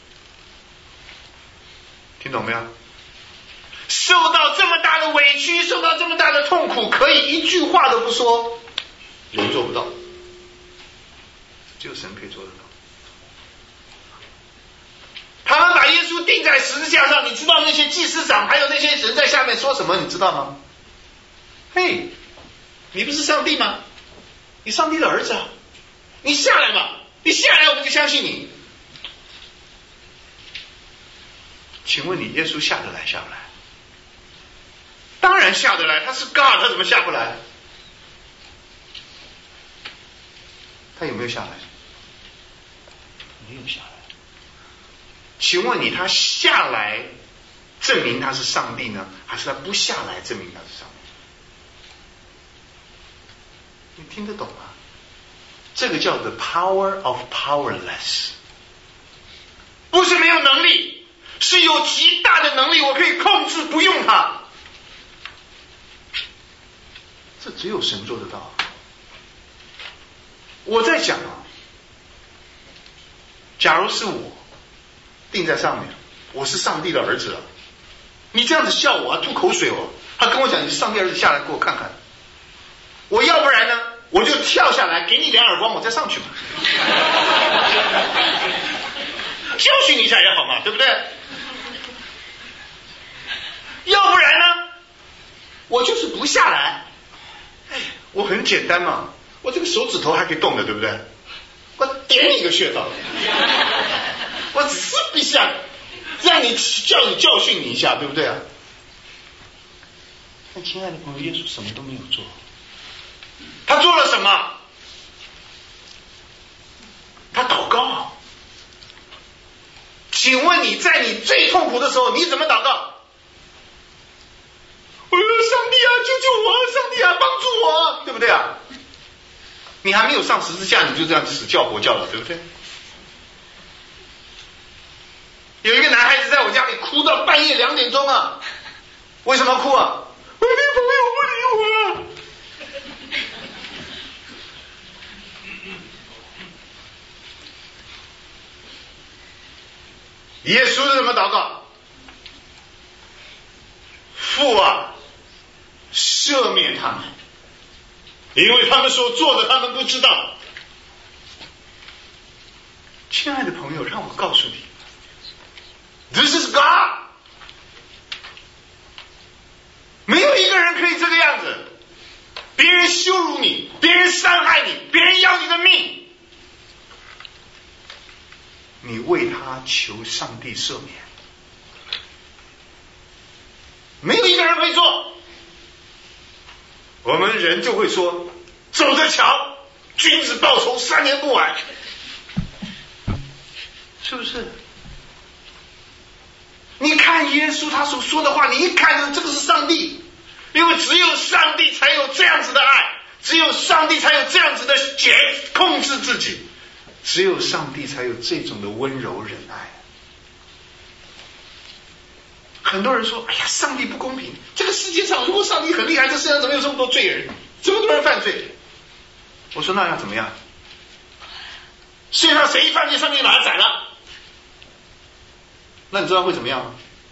听懂没有？受到这么大的委屈，受到这么大的痛苦，可以一句话都不说，人做不到，只有神可以做得到。他们把耶稣钉在十字架上，你知道那些祭司长还有那些人在下面说什么？你知道吗？嘿，你不是上帝吗？你上帝的儿子啊，你下来嘛，你下来我们就相信你。请问你，耶稣下得来下不来？当然下得来，他是 God， 他怎么下不来？他有没有下来？没有下来。请问你，他下来证明他是上帝呢，还是他不下来证明他是上帝？你听得懂吗？这个叫 the power of powerless， 没有能力，是有极大的能力，我可以控制不用它。这只有神做得到。我在想啊，假如是我定在上面，我是上帝的儿子了，你这样子笑我啊，吐口水哦，他跟我讲你是上帝儿子，下来给我看看。我要不然呢，我就跳下来给你两耳光，我再上去嘛，教训你一下也好嘛，对不对？要不然呢，我就是不下来。哎，我很简单嘛，我这个手指头还可以动的，对不对？我点你一个穴道，我呲一下，让你叫你教训你一下，对不对啊？但亲爱的朋友，耶稣什么都没有做，他做了什么？他祷告。请问你在你最痛苦的时候，你怎么祷告？我说上帝啊，救救我！上帝啊，帮助我！对不对啊？你还没有上十字架，你就这样死叫活叫了，对不对？有一个男孩子在我家里哭到半夜两点钟啊，为什么哭啊？我的朋友不理我了。耶稣是怎么祷告？父啊，赦免他们，因为他们所做的他们不知道。亲爱的朋友，让我告诉你 This is God， 没有一个人可以这个样子，别人羞辱你，别人伤害你，别人要你的命，你为他求上帝赦免，没有一个人会做。我们人就会说，走着瞧，君子报仇，三年不晚，是不是？你看耶稣他所说的话，你一看这个是上帝，因为只有上帝才有这样子的爱，只有上帝才有这样子的节控制自己，只有上帝才有这种的温柔忍耐。很多人说，哎呀，上帝不公平，这个世界上如果上帝很厉害，这世界上怎么有这么多罪人，这么多人犯罪？我说那要怎么样？世界上谁一犯罪，上帝把他宰了，那你知道会怎么样吗？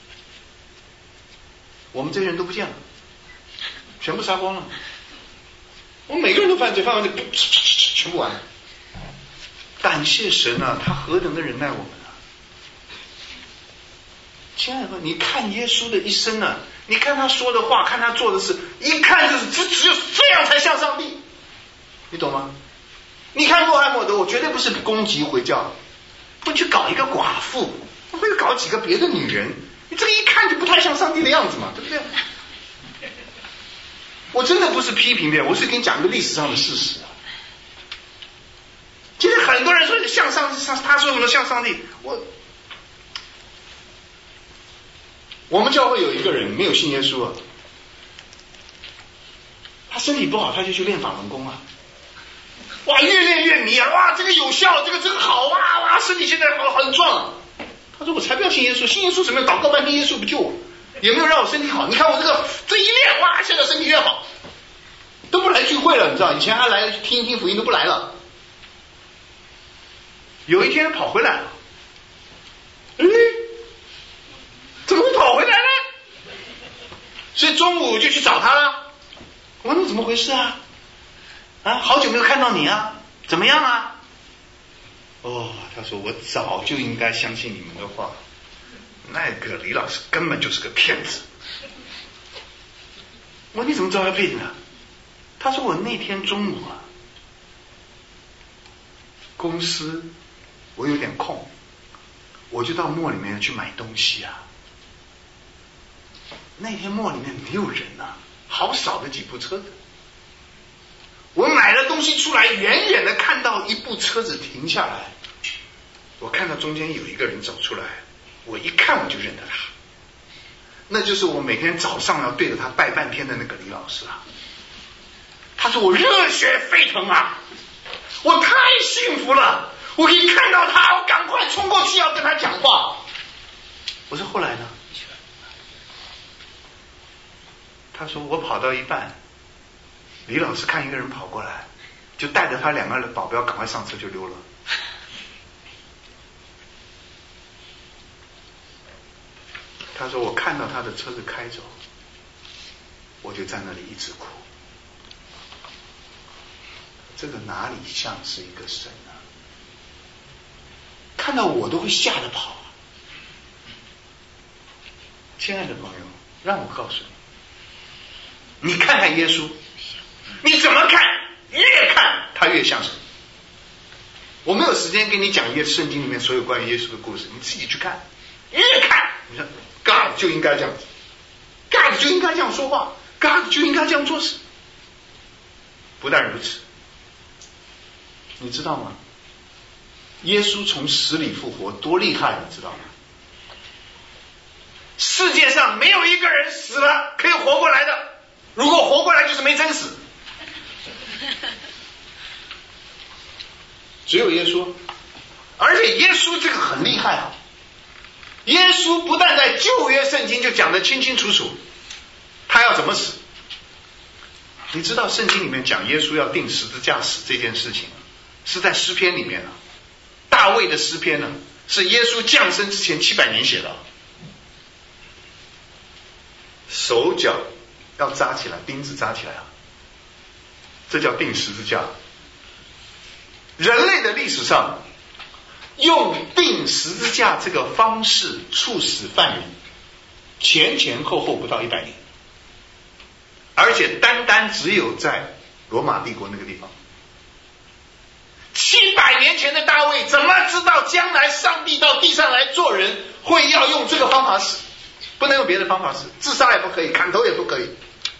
我们这些人都不见了，全部杀光了。我们每个人都犯罪，犯完罪全部完了。感谢神啊，他何等的忍耐我们啊！亲爱的朋友，你看耶稣的一生啊，你看他说的话，看他做的事，一看就是只只有这样才像上帝，你懂吗？你看洛汉默德，我绝对不是攻击回教，不去搞一个寡妇，会搞几个别的女人，你这个一看就不太像上帝的样子嘛，对不对？我真的不是批评别人，我是跟你讲一个历史上的事实啊。其实很多人说像上帝，他说什么像上帝，我我们教会有一个人没有信耶稣啊，他身体不好，他就去练法轮功啊，哇，越练越迷啊，哇，这个有效，这个这个好，哇哇，身体现在好很壮啊。他说我才不要信耶稣，信耶稣什么样？祷告半天耶稣不救我，也没有让我身体好。你看我这个这一练，哇，现在身体越好，都不来聚会了，你知道？以前还来听一听福音，都不来了。有一天跑回来了，哎，怎么会跑回来呢？所以中午就去找他了。我说你怎么回事啊？啊，好久没有看到你啊，怎么样啊？哦，他说我早就应该相信你们的话，那个李老师根本就是个骗子。我说你怎么知道他骗子呢？他说我那天中午啊，公司我有点空，我就到墨里面去买东西啊。那天墨里面没有人啊，好少的几部车子。我买了东西出来，远远的看到一部车子停下来，我看到中间有一个人走出来，我一看我就认得他，那就是我每天早上要对着他拜半天的那个李老师啊。他说我热血沸腾啊，我太幸福了，我一看到他，我赶快冲过去要跟他讲话。 我说后来呢？他说我跑到一半，李老师看一个人跑过来，就带着他两个保镖赶快上车就溜了。他说我看到他的车子开走，我就在那里一直哭。这个哪里像是一个神啊？看到我都会吓得跑啊！亲爱的朋友，让我告诉你，你看看耶稣，你怎么看，越看他越像神。我没有时间给你讲耶圣经里面所有关于耶稣的故事，你自己去看。越看，你说 God 就应该这样子 ，God 就应该这样说话 ，God 就应该这样做事。不但如此，你知道吗？耶稣从死里复活多厉害，你知道吗？世界上没有一个人死了可以活过来的，如果活过来就是没真死，只有耶稣。而且耶稣这个很厉害啊！耶稣不但在旧约圣经就讲得清清楚楚，他要怎么死。你知道圣经里面讲耶稣要钉十字架死这件事情，是在诗篇里面啊，大卫的诗篇呢，是耶稣降生之前七百年写的。手脚要扎起来，钉子扎起来啊，这叫钉十字架。人类的历史上用钉十字架这个方式处死犯人，前前后后不到一百年，而且单单只有在罗马帝国那个地方。七百年前的大卫怎么知道将来上帝到地上来做人会要用这个方法死？不能用别的方法死，自杀也不可以，砍头也不可以，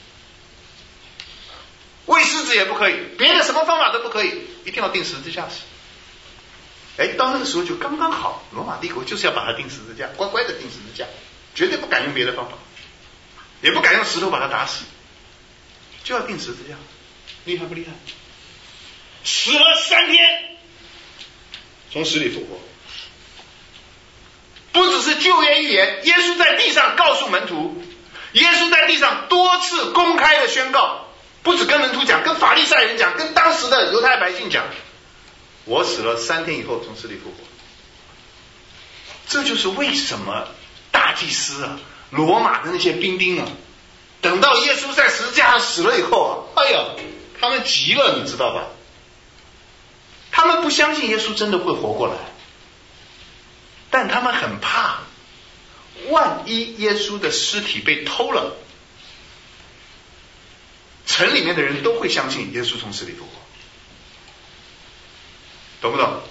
喂狮子也不可以，别的什么方法都不可以，一定要钉十字架死。哎，到那个时候就刚刚好，罗马帝国就是要把它钉十字架，乖乖的钉十字架，绝对不敢用别的方法，也不敢用石头把它打死，就要钉十字架。厉害不厉害？死了三天，从死里复活。不只是旧约预言，耶稣在地上告诉门徒，耶稣在地上多次公开的宣告，不止跟门徒讲，跟法利赛人讲，跟当时的犹太百姓讲，我死了三天以后从死里复活。这就是为什么大祭司啊，罗马的那些兵丁啊，等到耶稣在十字架上死了以后啊，哎呀，他们急了，你知道吧？他们不相信耶稣真的会活过来，但他们很怕，万一耶稣的尸体被偷了，城里面的人都会相信耶稣从死里复活，懂不懂？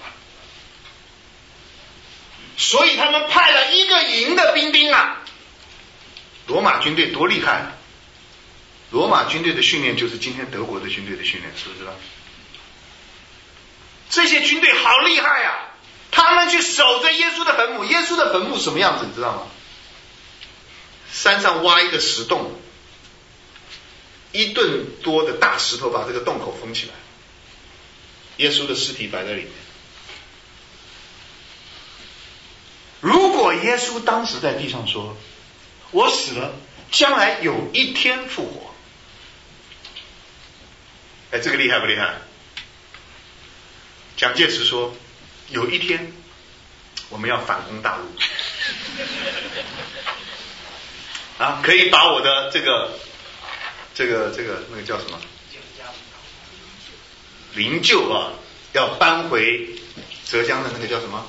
所以他们派了一个营的兵丁啊，罗马军队多厉害！罗马军队的训练就是今天德国的军队的训练，知不知道？这些军队好厉害啊！他们去守着耶稣的坟墓，耶稣的坟墓什么样子你知道吗？山上挖一个石洞，一吨多的大石头把这个洞口封起来，耶稣的尸体摆在里面。如果耶稣当时在地上说，我死了，将来有一天复活，哎，这个厉害不厉害？蒋介石说，有一天我们要反攻大陆啊，可以把我的这个这个这个那个叫什么灵柩啊，要搬回浙江的那个叫什么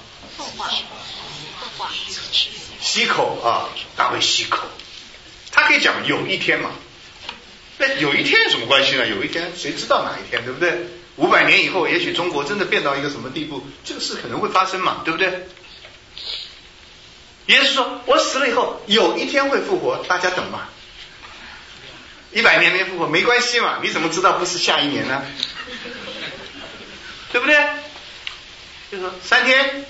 溪口啊，搬回溪口。他可以讲有一天嘛，那有一天有什么关系呢？有一天谁知道哪一天，对不对？五百年以后，也许中国真的变到一个什么地步，这个事可能会发生嘛，对不对？耶稣说，我死了以后有一天会复活，大家等吧。一百年没复活没关系嘛，你怎么知道不是下一年呢？对不对？就说三天，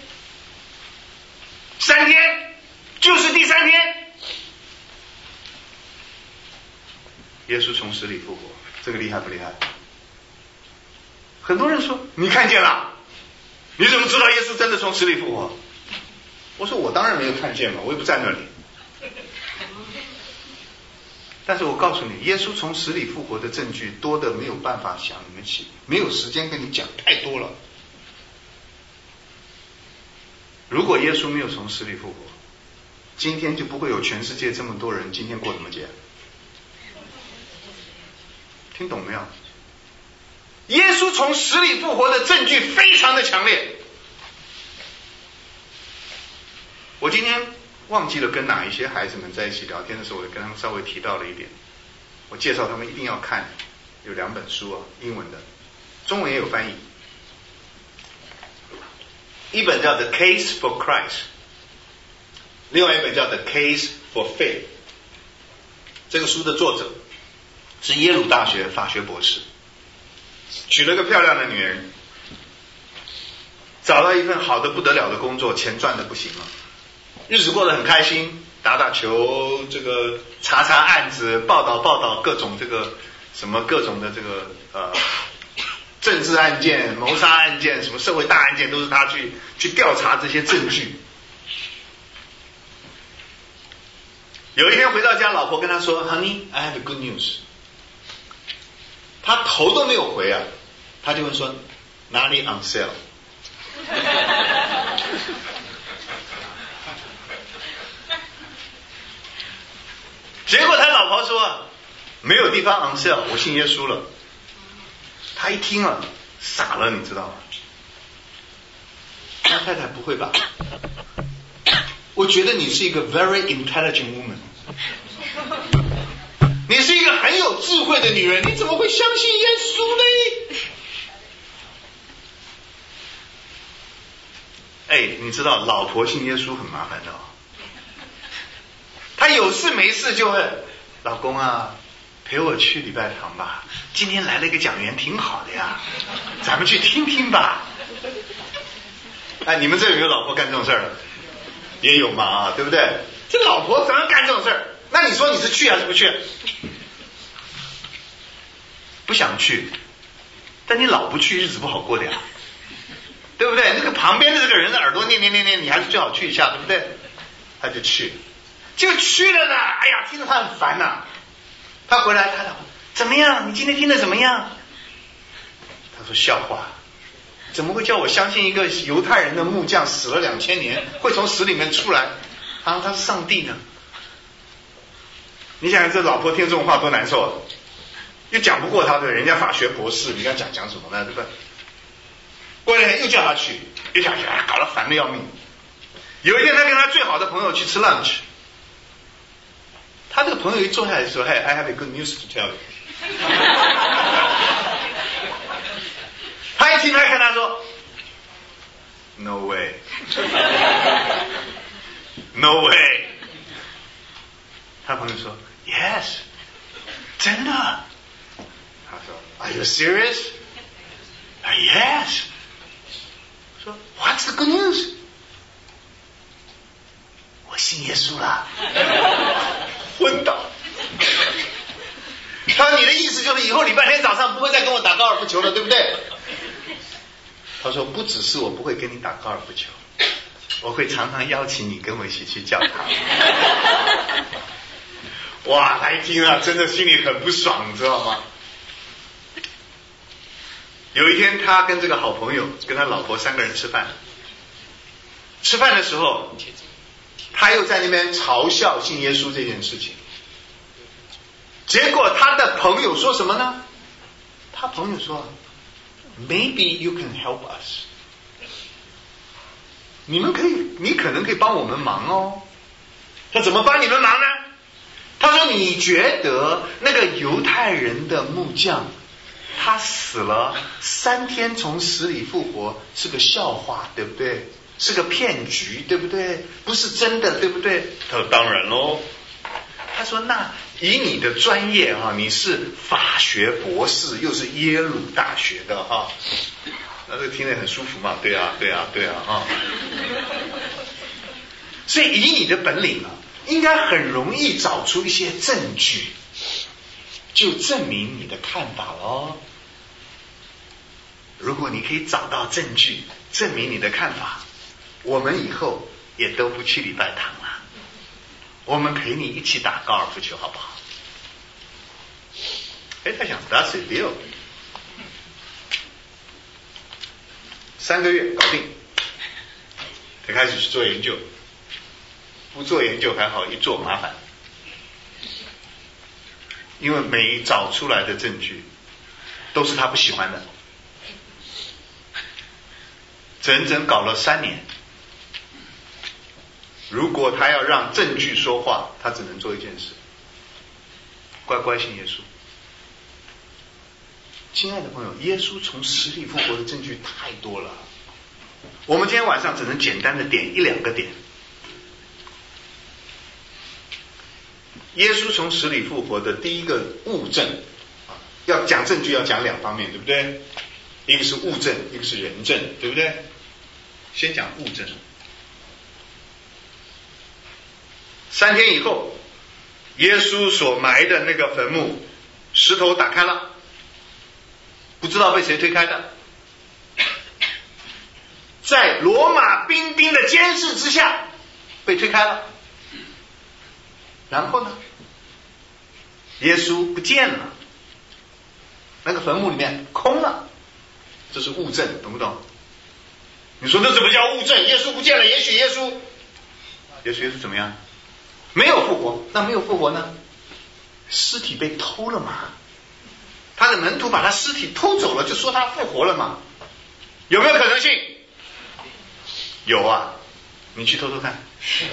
三天就是第三天，耶稣从死里复活，这个厉害不厉害？很多人说你看见了，你怎么知道耶稣真的从死里复活？ 我说我当然没有看见嘛，我也不在那里。但是我告诉你，耶稣从死里复活的证据多的没有办法想你们起，没有时间跟你讲，太多了。如果耶稣没有从死里复活，今天就不会有全世界这么多人今天过什么节？听懂没有？耶稣从死里复活的证据非常的强烈。我今天忘记了跟哪一些孩子们在一起聊天的时候，我跟他们稍微提到了一点。我介绍他们一定要看，有两本书啊，英文的，中文也有翻译。一本叫 The Case for Christ， 另外一本叫 The Case for Faith。 这个书的作者是耶鲁大学法学博士，娶了个漂亮的女人，找到一份好的不得了的工作，钱赚的不行了，日子过得很开心，打打球，这个查查案子，报道报道各种这个什么各种的这个呃政治案件、谋杀案件、什么社会大案件，都是他去去调查这些证据。有一天回到家，老婆跟他说 Honey, I have a good news。 他头都没有回啊，他就会说哪里 on sale。 结果他老婆说没有地方 on sale， 我信耶稣了。他一听了傻了，你知道吗？那太太不会吧？我觉得你是一个 very intelligent woman， 你是一个很有智慧的女人，你怎么会相信耶稣呢？哎，你知道老婆信耶稣很麻烦的哦。他有事没事就问老公啊，陪我去礼拜堂吧，今天来了一个讲员挺好的呀，咱们去听听吧。哎，你们这有没有老婆干这种事儿？也有嘛啊，对不对？这老婆怎么干这种事儿？那你说你是去还是不去？不想去，但你老不去，日子不好过的呀，对不对？那个旁边的这个人的耳朵念念念念，你还是最好去一下，对不对？他就去，就去了呢。哎呀，听着他很烦呐、啊。他回来，他老婆怎么样？你今天听得怎么样？他说笑话，怎么会叫我相信一个犹太人的木匠死了两千年会从死里面出来？啊，他是上帝呢。你想想这老婆听这种话多难受啊！又讲不过他的，人家法学博士，你跟他讲讲什么呢？对不对？过两天又叫他去，又叫他去，搞得烦得要命。有一天他跟他最好的朋友去吃 lunch， 他这个朋友一坐下来说 Hey, I have a good news to tell you。 他一听他看他说 No way No way。 他朋友说 Yes， 真的。他说 Are you serious？ 啊 Yes。 说 What's the good news？ 我信耶稣了。昏倒。他说你的意思就是以后礼拜天早上不会再跟我打高尔夫球了，对不对？他说不只是我不会跟你打高尔夫球，我会常常邀请你跟我一起去教堂。哇，他一听啊，真的心里很不爽，你知道吗？有一天他跟这个好朋友跟他老婆三个人吃饭，吃饭的时候他又在那边嘲笑信耶稣这件事情。结果他的朋友说什么呢？他朋友说 Maybe you can help us， 你们可以，你可能可以帮我们忙哦。他怎么帮你们忙呢？他说你觉得那个犹太人的木匠他死了三天从死里复活是个笑话，对不对？是个骗局，对不对？不是真的，对不对？他说当然喽。他说那以你的专业啊，你是法学博士，又是耶鲁大学的哈、啊，那这听得很舒服嘛？对啊，对啊，对啊啊！所以以你的本领啊，应该很容易找出一些证据，就证明你的看法咯。如果你可以找到证据证明你的看法，我们以后也都不去礼拜堂了，我们陪你一起打高尔夫球好不好？哎，他想 that's a deal， 三个月搞定，他开始去做研究，不做研究还好，一做麻烦，因为每找出来的证据都是他不喜欢的，整整搞了三年。如果他要让证据说话，他只能做一件事，乖乖信耶稣。亲爱的朋友，耶稣从死里复活的证据太多了，我们今天晚上只能简单的点一两个点。耶稣从死里复活的第一个物证，要讲证据要讲两方面，对不对？一个是物证，一个是人证，对不对？先讲物证。三天以后，耶稣所埋的那个坟墓石头打开了，不知道被谁推开的，在罗马兵丁的监视之下被推开了。然后呢，耶稣不见了，那个坟墓里面空了，这是物证，懂不懂？你说这怎么叫物证？耶稣不见了，也许耶稣耶稣是怎么样？没有复活。那没有复活呢？尸体被偷了嘛，他的门徒把他尸体偷走了，就说他复活了嘛，有没有可能性？有啊，你去偷偷看。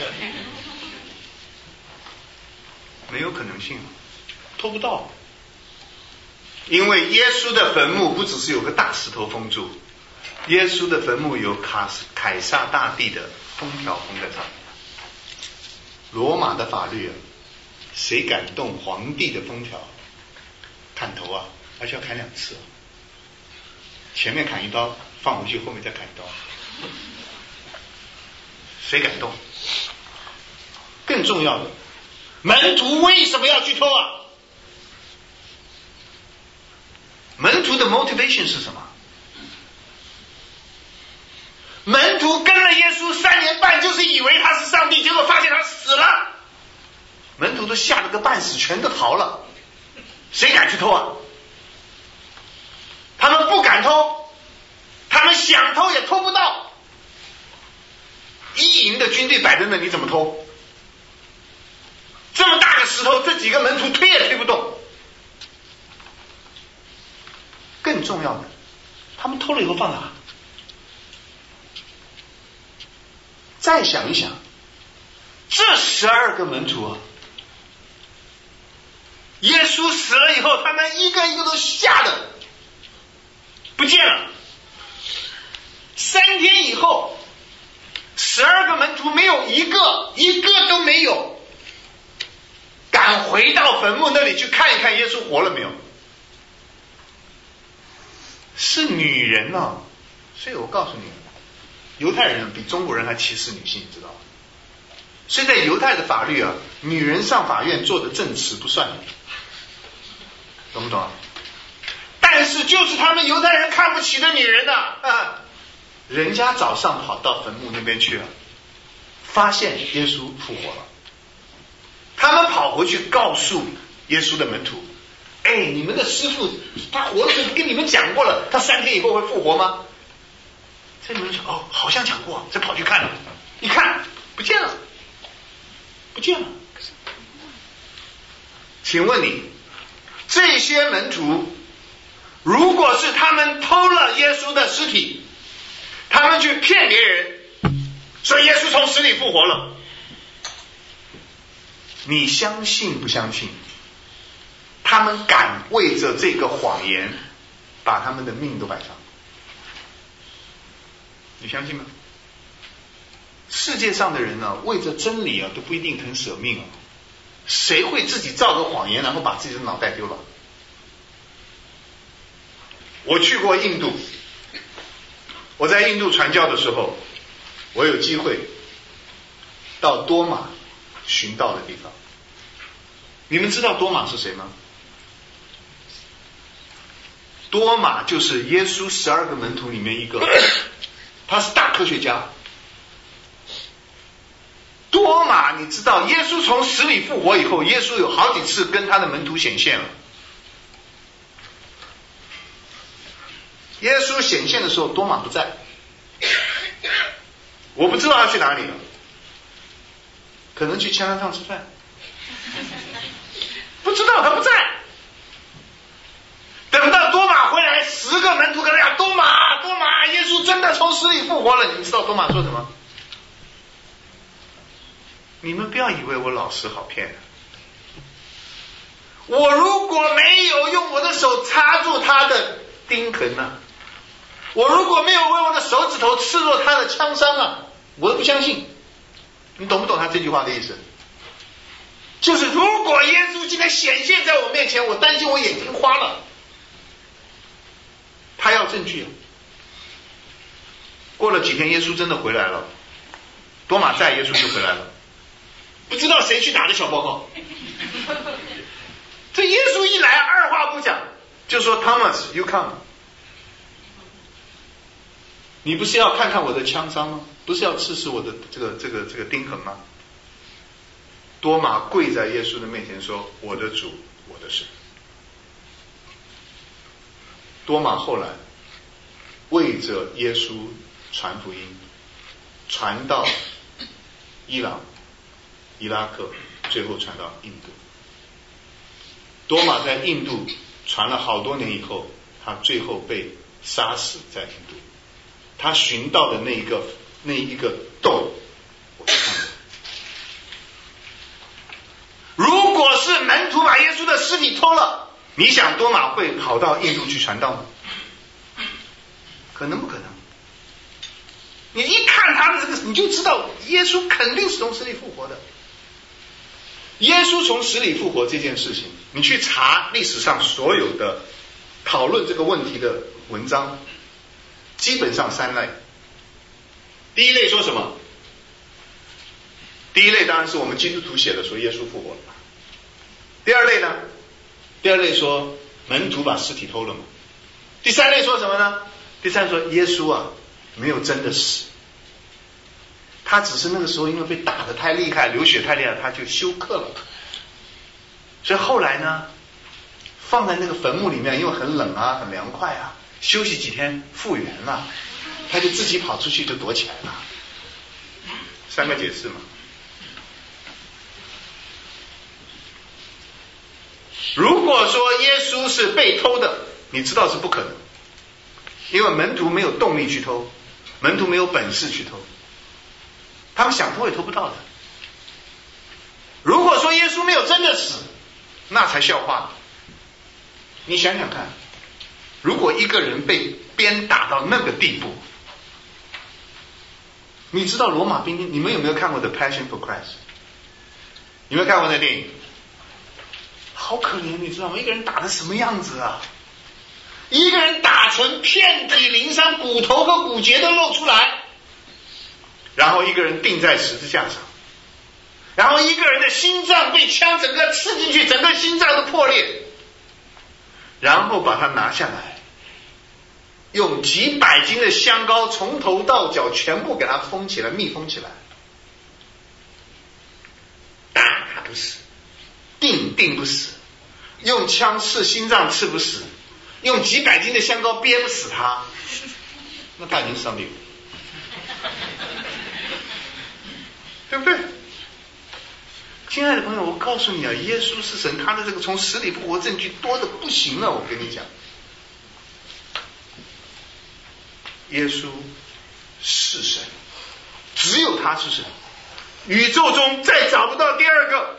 没有可能性，偷不到，因为耶稣的坟墓不只是有个大石头封住，耶稣的坟墓有卡凯撒大帝的封条封在上面。罗马的法律啊，谁敢动皇帝的封条，砍头啊，而且要砍两次，前面砍一刀，放回去，后面再砍一刀，谁敢动？更重要的，门徒为什么要去偷啊？门徒的 motivation 是什么？门徒跟了耶稣三年半，就是以为他是上帝，结果发现他死了，门徒都吓了个半死，全都逃了，谁敢去偷啊？他们不敢偷，他们想偷也偷不到，一营的军队摆在那，你怎么偷？这么大个石头，这几个门徒推也推不动。更重要的，他们偷了以后放哪？再想一想，这十二个门徒啊，耶稣死了以后，他们一个一个都吓得不见了。三天以后，十二个门徒没有一个一个都没有敢回到坟墓那里去看一看耶稣活了没有。是女人啊，所以我告诉你，犹太人比中国人还歧视女性，知道吗？所以在犹太的法律啊，女人上法院做的证词不算的，懂不懂？但是就是他们犹太人看不起的女人呐、啊啊，人家早上跑到坟墓那边去了，发现耶稣复活了，他们跑回去告诉耶稣的门徒，哎，你们的师傅他活的时候跟你们讲过了，他三天以后会复活吗？这门徒说哦，好像讲过，再跑去看了，一看不见了，不见了。请问你，这些门徒如果是他们偷了耶稣的尸体，他们去骗别人说耶稣从死里复活了，你相信不相信他们敢为着这个谎言把他们的命都摆上？你相信吗？世界上的人呢、啊，为着真理啊都不一定肯舍命啊，谁会自己造个谎言然后把自己的脑袋丢了？我去过印度，我在印度传教的时候，我有机会到多玛寻道的地方。你们知道多玛是谁吗？多玛就是耶稣十二个门徒里面一个，他是大科学家。 多马，你知道耶稣从死里复活以后，耶稣有好几次跟他的门徒显现了。耶稣显现的时候，多马不在，我不知道他去哪里了，可能去枪山上吃饭，不知道他不在。等到多马回来，十个门徒跟他讲：“多马，多马，耶稣真的从死里复活了。”你知道多马说什么？你们不要以为我老师好骗，我如果没有用我的手插住他的钉痕啊，我如果没有为我的手指头刺入他的枪伤啊，我都不相信。你懂不懂他这句话的意思？就是如果耶稣今天显现在我面前，我担心我眼睛花了。他要证据啊。过了几天，耶稣真的回来了，多马在，耶稣就回来了。不知道谁去打的小报告。这耶稣一来，二话不讲就说 Thomas you come， 你不是要看看我的枪伤吗？不是要刺死我的这个这个这个钉痕吗？多马跪在耶稣的面前说：“我的主，我的神。”多马后来为着耶稣传福音，传到伊朗、伊拉克，最后传到印度。多马在印度传了好多年以后，他最后被杀死在印度。他寻到的那一个那一个洞，我看过。如果是门徒把耶稣的尸体偷了，你想多马会跑到印度去传道吗？可能不可能。你一看他的这个，你就知道耶稣肯定是从死里复活的。耶稣从死里复活这件事情，你去查历史上所有的讨论这个问题的文章，基本上三类。第一类说什么？第一类当然是我们基督徒写的，说耶稣复活了。第二类呢？第二类说门徒把尸体偷了嘛。第三类说什么呢？第三类说耶稣啊没有真的死，他只是那个时候因为被打得太厉害，流血太厉害，他就休克了。所以后来呢，放在那个坟墓里面，因为很冷啊，很凉快啊，休息几天复原了，他就自己跑出去就躲起来了。三个解释嘛。如果说耶稣是被偷的，你知道是不可能，因为门徒没有动力去偷，门徒没有本事去偷，他们想偷也偷不到的。如果说耶稣没有真的死，那才笑话。你想想看，如果一个人被鞭打到那个地步，你知道罗马兵丁，你们有没有看过 The Passion for Christ？ 有没有看过那电影？好可怜，你知道吗？一个人打成什么样子啊？一个人打成遍体鳞伤，骨头和骨节都露出来，然后一个人钉在十字架上，然后一个人的心脏被枪整个刺进去，整个心脏都破裂，然后把它拿下来，用几百斤的香膏从头到脚全部给它封起来，密封起来，打他不死，钉钉不死，用枪刺心脏刺不死，用几百斤的香膏憋不死他，那他已经是上帝了，对不对？亲爱的朋友，我告诉你啊，耶稣是神，他的这个从死里复活证据多的不行了，我跟你讲，耶稣是神，只有他是神，宇宙中再找不到第二个。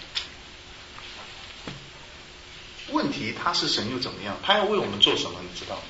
问题他是神又怎么样？他要为我们做什么？你知道吗？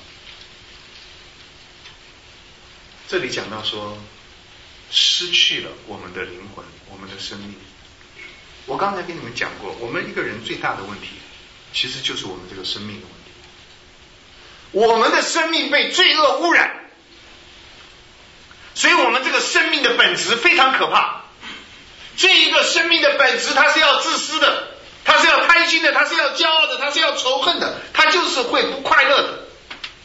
这里讲到说，失去了我们的灵魂，我们的生命。我刚才跟你们讲过，我们一个人最大的问题，其实就是我们这个生命的问题。我们的生命被罪恶污染，所以我们这个生命的本质非常可怕。这一个生命的本质，它是要自私的，他是要贪心的，他是要骄傲的，他是要仇恨的，他就是会不快乐的，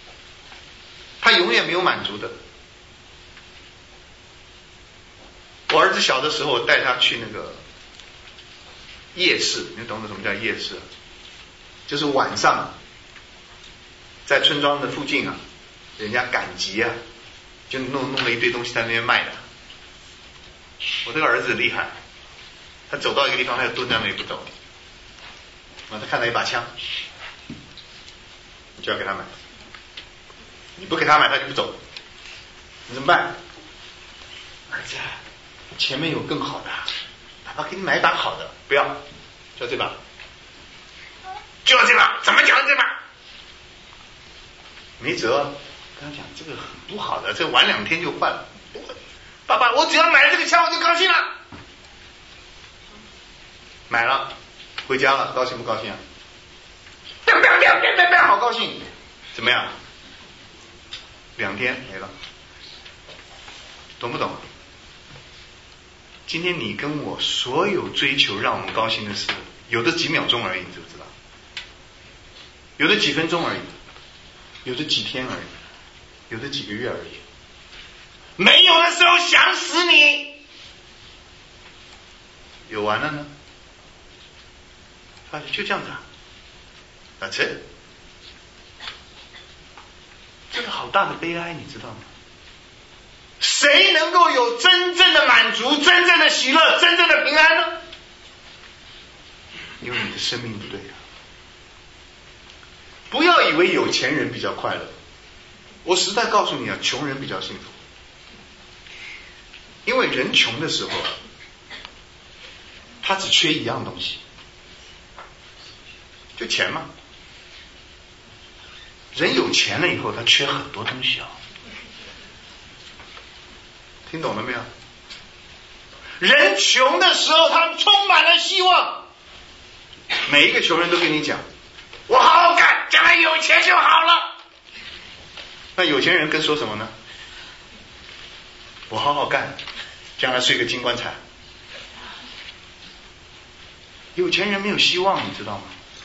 他永远没有满足的。 我儿子小的时候，我带他去那个夜市，你懂得什么叫夜市？就是晚上在村庄的附近啊，人家赶集啊，就弄弄了一堆东西在那边卖的。我这个儿子厉害，他走到一个地方，他就蹲在那里不走。啊，他看到一把枪，就要给他买。你不给他买，他就不走。你怎么办？儿子，前面有更好的，爸爸给你买一把好的，不要，就这把，就要这把，怎么讲这把？没辙，跟他讲这个很不好的，这玩两天就坏了。爸爸，我只要买了这个枪，我就高兴了。买了，回家了，高兴不高兴啊？不要不要不要不要不要，好高兴，怎么样？两天没了，懂不懂？今天你跟我所有追求让我们高兴的事，有的几秒钟而已，你知不知道？有的几分钟而已，有的几天而已，有的几个月而已。没有的时候想死你，有完了呢？啊，就这样子啊，啊，这这个好大的悲哀，你知道吗？谁能够有真正的满足、真正的喜乐、真正的平安呢？因为你的生命不对啊！不要以为有钱人比较快乐，我实在告诉你啊，穷人比较幸福。因为人穷的时候，他只缺一样东西，就钱嘛。人有钱了以后，他缺很多东西啊。听懂了没有？人穷的时候，他充满了希望。每一个穷人都跟你讲，我好好干，将来有钱就好了。那有钱人跟说什么呢？我好好干，将来睡个金棺材。有钱人没有希望，你知道吗？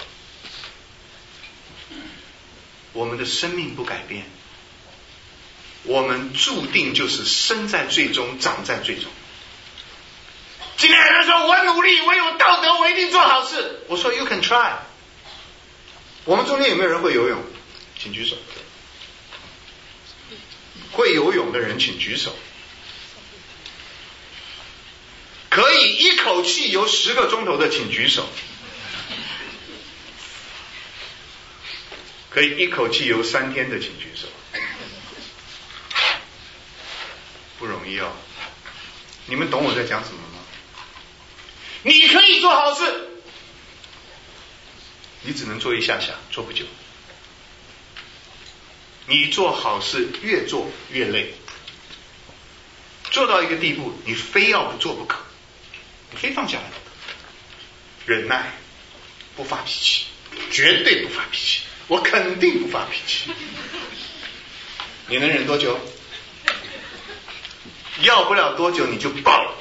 我们的生命不改变，我们注定就是生在最终，长在最终。今天有人说我努力，我有道德，我一定做好事。我说 You can try。我们中间有没有人会游泳？请举手。会游泳的人请举手。可以一口气游十个钟头的请举手。可以一口气游三天的请举手。不容易哦。你们懂我在讲什么吗？你可以做好事，你只能做一下下，做不久。你做好事越做越累，做到一个地步，你非要不做不可，你非放下来。忍耐，不发脾气，绝对不发脾气，我肯定不发脾气。你能忍多久？要不了多久你就爆了，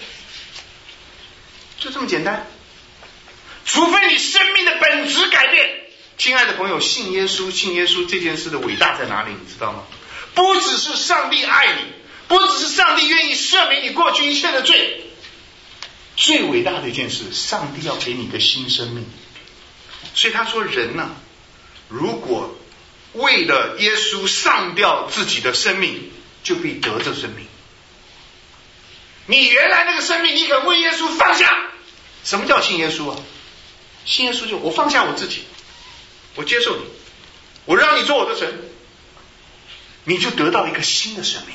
就这么简单。除非你生命的本质改变。亲爱的朋友，信耶稣，信耶稣这件事的伟大在哪里？你知道吗？不只是上帝爱你，不只是上帝愿意赦免你过去一切的罪，最伟大的一件事，上帝要给你一个新生命。所以他说，人呢、啊，如果为了耶稣上吊自己的生命，就必得着生命。你原来那个生命，你肯为耶稣放下。什么叫信耶稣啊？信耶稣就我放下我自己，我接受你，我让你做我的神，你就得到一个新的生命。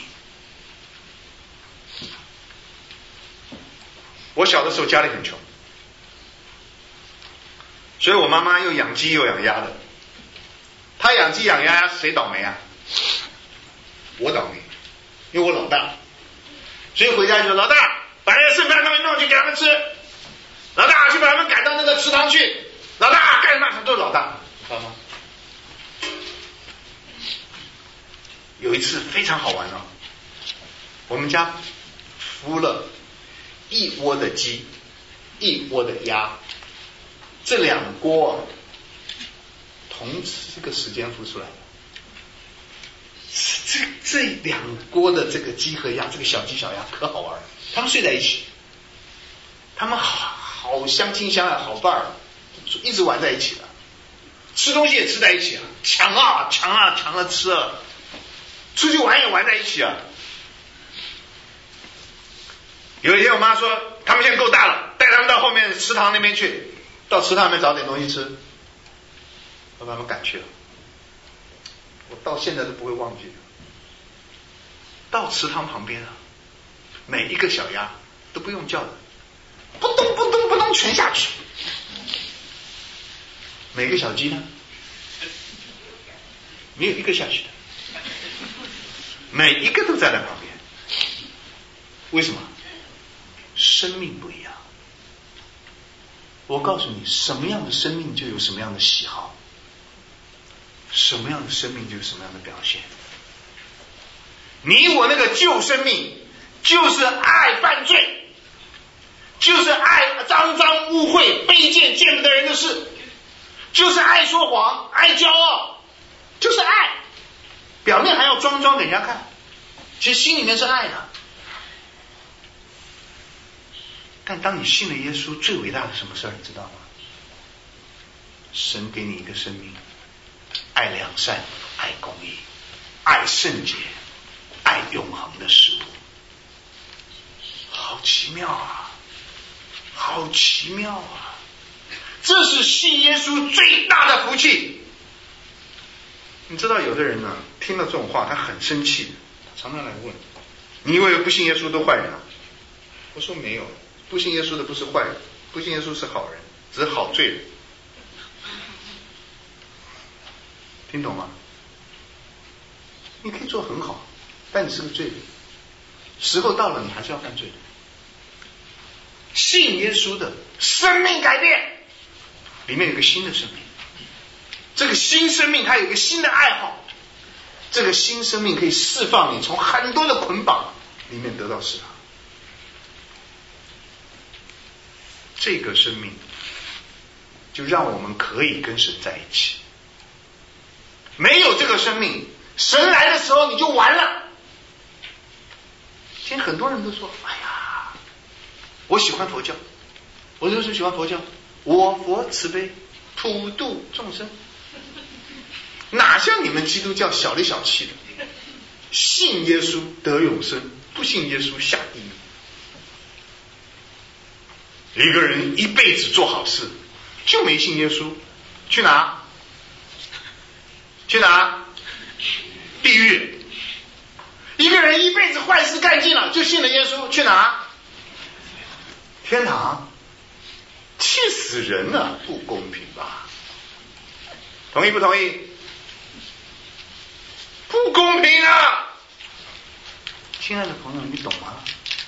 我小的时候家里很穷，所以我妈妈又养鸡又养鸭的。她养鸡养鸭，谁倒霉啊？我倒霉，因为我老大。所以回家就说，老大把那个剩饭东西弄去给他们吃，老大去把他们赶到那个池塘去，老大干什么？都是老大，知道吗？有一次非常好玩哦，我们家孵了一窝的鸡，一窝的鸭，这两锅同这个时间孵出来的， 这这两锅的这个鸡和鸭，这个小鸡小鸭可好玩了，他们睡在一起，他们好好相亲相爱，好伴儿，一直玩在一起了，吃东西也吃在一起啊，抢啊抢啊抢啊吃啊，出去玩也玩在一起啊。有一天我妈说他们现在够大了，带他们到后面池塘那边去，到池塘那边找点东西吃，我把他们赶去了。我到现在都不会忘记，到池塘旁边啊，每一个小鸭都不用叫的，扑通扑通扑通全下去。每个小鸡呢，没有一个下去的，每一个都站在旁边。为什么？生命不一样。我告诉你，什么样的生命就有什么样的喜好，什么样的生命就有什么样的表现。你我那个旧生命就是爱犯罪，就是爱脏脏污秽卑贱见不得人的事，就是爱说谎，爱骄傲，就是爱，表面还要装装给人家看，其实心里面是爱的。但当你信了耶稣，最伟大的什么事儿你知道吗？神给你一个生命，爱良善，爱公义，爱圣洁，爱永恒的事物。好奇妙啊，好奇妙啊，这是信耶稣最大的福气。你知道有的人呢，听了这种话他很生气，他常常来问，你以为不信耶稣都坏人啊？我说没有，不信耶稣的不是坏人，不信耶稣是好人，只是好罪人。听懂吗？你可以做很好，但你是个罪人，时候到了你还是要犯罪的。信耶稣的生命改变，里面有个新的生命，这个新生命它有一个新的爱好，这个新生命可以释放你从很多的捆绑里面得到释放。这个生命就让我们可以跟神在一起。没有这个生命，神来的时候你就完了。现在很多人都说，哎呀，我喜欢佛教，我就是喜欢佛教，我佛慈悲，普度众生。哪像你们基督教小里小气的，信耶稣得永生，不信耶稣下地狱。一个人一辈子做好事，就没信耶稣，去哪？去哪？地狱。一个人一辈子坏事干尽了，就信了耶稣，去哪？天堂。气死人了，不公平吧？同意不同意？不公平啊！亲爱的朋友，你懂吗？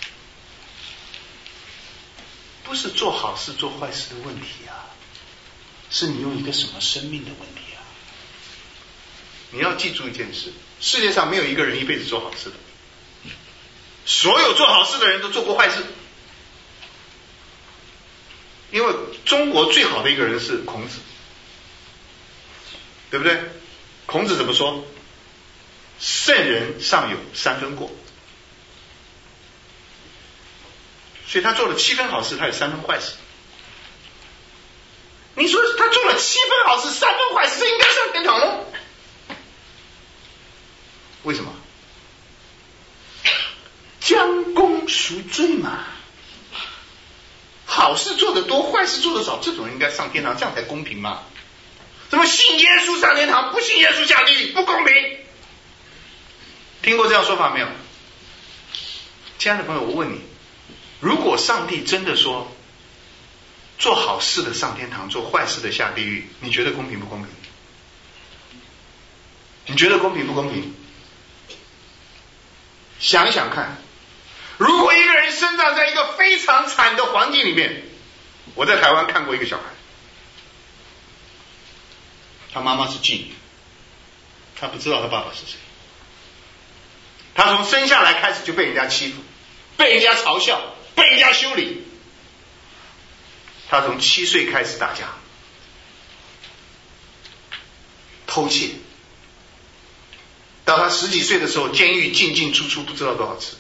不是做好事做坏事的问题啊，是你用一个什么生命的问题啊。你要记住一件事，世界上没有一个人一辈子做好事的，所有做好事的人都做过坏事。因为中国最好的一个人是孔子，对不对？孔子怎么说？圣人尚有三分过，所以他做了七分好事，他有三分坏事。你说他做了七分好事，三分坏事，这应该上天堂喽？为什么？将功赎罪嘛。好事做得多，坏事做得少，这种人应该上天堂，这样才公平嘛。怎么信耶稣上天堂，不信耶稣下地狱，不公平？听过这样说法没有？亲爱的朋友，我问你，如果上帝真的说做好事的上天堂，做坏事的下地狱，你觉得公平不公平？你觉得公平不公平？想一想看，如果一个人生长在一个非常惨的环境里面，我在台湾看过一个小孩，他妈妈是妓女，他不知道他爸爸是谁，他从生下来开始就被人家欺负，被人家嘲笑，被人家修理。他从七岁开始打架，偷窃， 到他十几岁的时候，监狱进进出出不知道多少次。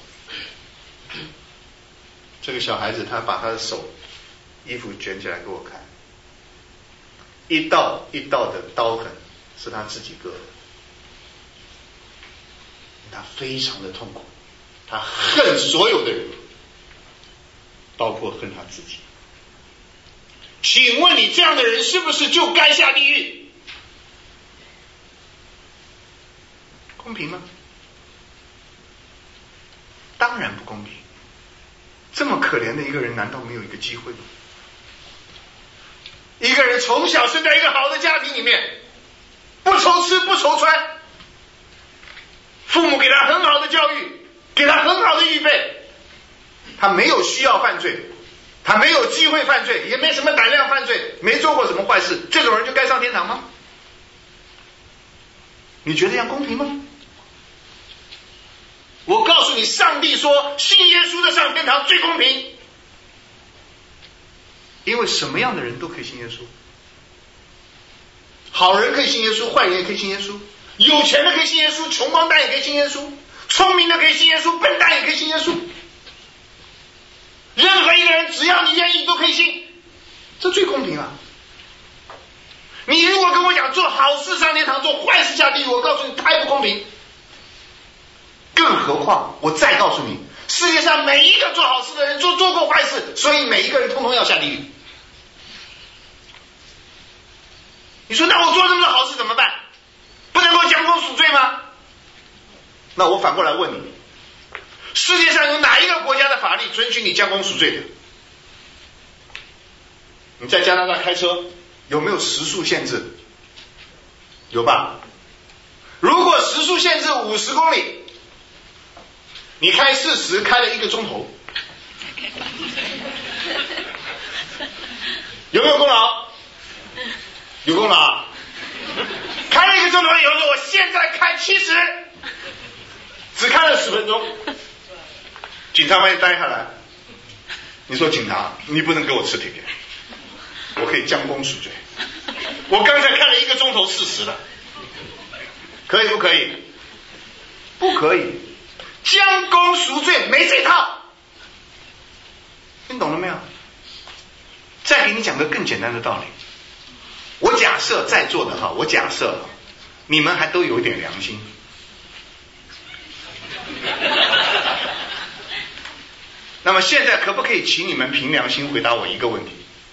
这个小孩子他把他的手衣服卷起来给我看，一道一道的刀痕是他自己割的，他非常的痛苦，他恨所有的人，包括恨他自己。请问你这样的人是不是就该下地狱？公平吗？当然不公平。这么可怜的一个人，难道没有一个机会吗？一个人从小生在一个好的家庭里面，不愁吃不愁穿，父母给他很好的教育，给他很好的预备，他没有需要犯罪，他没有机会犯罪，也没什么胆量犯罪，没做过什么坏事，这种人就该上天堂吗？你觉得这样公平吗？我告诉你，上帝说信耶稣的上天堂最公平，因为什么样的人都可以信耶稣，好人可以信耶稣，坏人也可以信耶稣，有钱的可以信耶稣，穷光蛋也可以信耶稣，聪明的可以信耶稣，笨蛋也可以信耶稣，任何一个人只要你愿意都可以信，这最公平啊！你如果跟我讲做好事上天堂，做坏事下地狱，我告诉你太不公平。更何况我再告诉你，世界上每一个做好事的人都做过坏事，所以每一个人通通要下地狱。你说那我做这么多好事怎么办？不能够将功赎罪吗？那我反过来问你，世界上有哪一个国家的法律准许你将功赎罪的？你在加拿大开车有没有时速限制？有吧？如果时速限制五十公里，你开四十，开了一个钟头，有没有功劳？有功劳。开了一个钟头以后说我现在开七十，只开了十分钟，警察把你逮下来，你说警察你不能给我吃铁片，我可以将功赎罪，我刚才开了一个钟头四十了，可以不可以？不可以，将功赎罪没这套，听懂了没有？再给你讲个更简单的道理，我假设在座的哈，我假设你们还都有点良心，那么现在可不可以请你们凭良心回答我一个问题？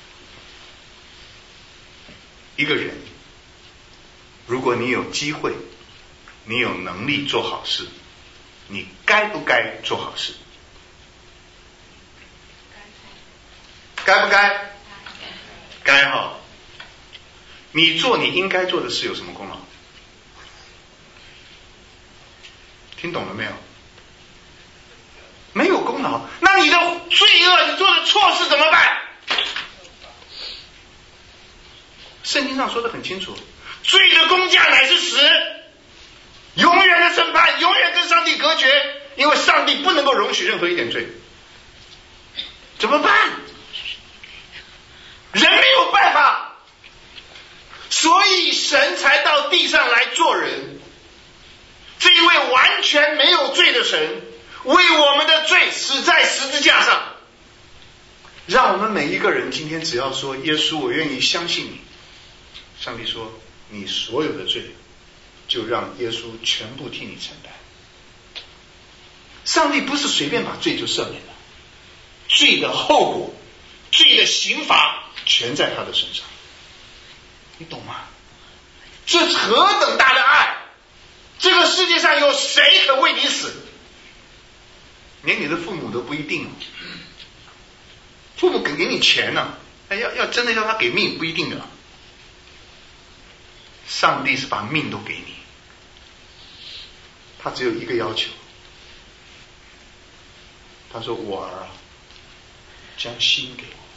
一个人，如果你有机会，你有能力做好事，你该不该做好事？该不该？该哈。你做你应该做的事有什么功劳？听懂了没有？没有功劳。那你的罪恶，你做的错事怎么办？圣经上说得很清楚，罪的工价乃是死，永远的审判，永远跟上帝隔绝，因为上帝不能够容许任何一点罪。怎么办？人没有办法，所以神才到地上来做人。这一位完全没有罪的神，为我们的罪死在十字架上，让我们每一个人今天只要说耶稣我愿意相信你，上帝说你所有的罪就让耶稣全部替你承担。上帝不是随便把罪就赦免了，罪的后果，罪的刑罚全在他的身上，你懂吗？这何等大的爱！这个世界上有谁可为你死？连你的父母都不一定，父母给给你钱呢、啊，要要真的要他给命不一定的。上帝是把命都给你，他只有一个要求，他说我儿啊，将心给我，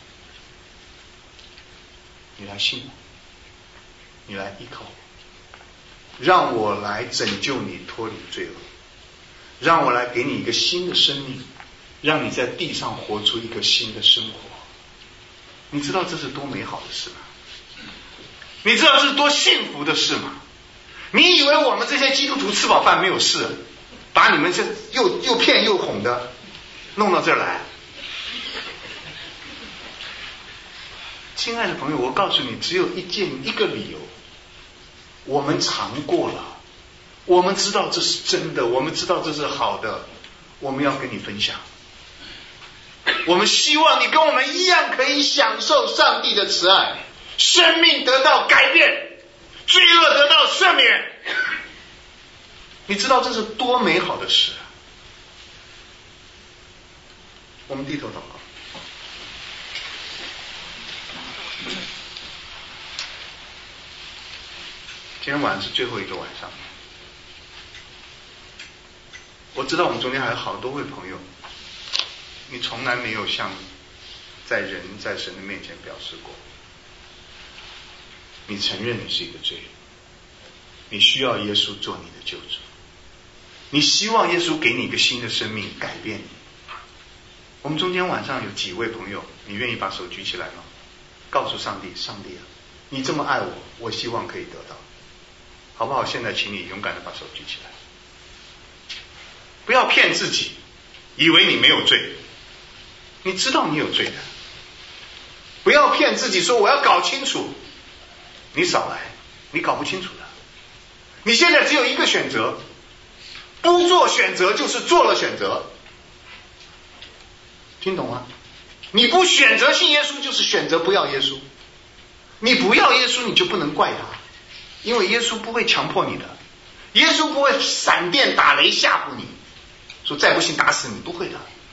你来信我，你来依靠我，让我来拯救你脱离罪恶，让我来给你一个新的生命，让你在地上活出一个新的生活。你知道这是多美好的事吗？你知道这是多幸福的事吗？ 你以为我们这些基督徒吃饱饭没有事，把你们这又又骗又哄的弄到这儿来？亲爱的朋友，我告诉你，只有一件一个理由，我们尝过了，我们知道这是真的，我们知道这是好的，我们要跟你分享。我们希望你跟我们一样可以享受上帝的慈爱，生命得到改变，罪恶得到赦免。你知道这是多美好的事啊！我们低头祷告。今天晚上是最后一个晚上，我知道我们中间还有好多位朋友，你从来没有向在人在神的面前表示过，你承认你是一个罪人，你需要耶稣做你的救主，你希望耶稣给你一个新的生命，改变你。我们中间晚上有几位朋友，你愿意把手举起来吗？告诉上帝，上帝啊，你这么爱我，我希望可以得到，好不好？现在请你勇敢的把手举起来，不要骗自己，以为你没有罪，你知道你有罪的。不要骗自己说我要搞清楚，你少来，你搞不清楚的。你现在只有一个选择，不做选择就是做了选择，听懂吗？你不选择信耶稣就是选择不要耶稣，你不要耶稣你就不能怪他，因为耶稣不会强迫你的，耶稣不会闪电打雷吓唬你，说再不信打死你，不会的。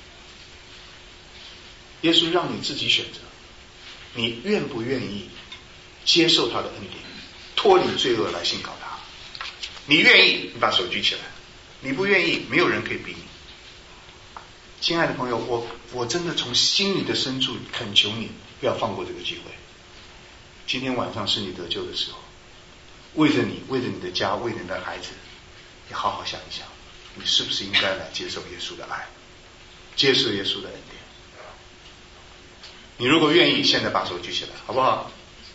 耶稣让你自己选择，你愿不愿意接受他的恩典，脱离罪恶来信靠他？你愿意，你把手举起来；你不愿意，没有人可以逼你。亲爱的朋友，我我真的从心里的深处恳求你，不要放过这个机会。今天晚上是你得救的时候，为着你，为着你的家，为着你的孩子，你好好想一想，你是不是应该来接受耶稣的爱，接受耶稣的恩典？你如果愿意，现在把手举起来，好不好？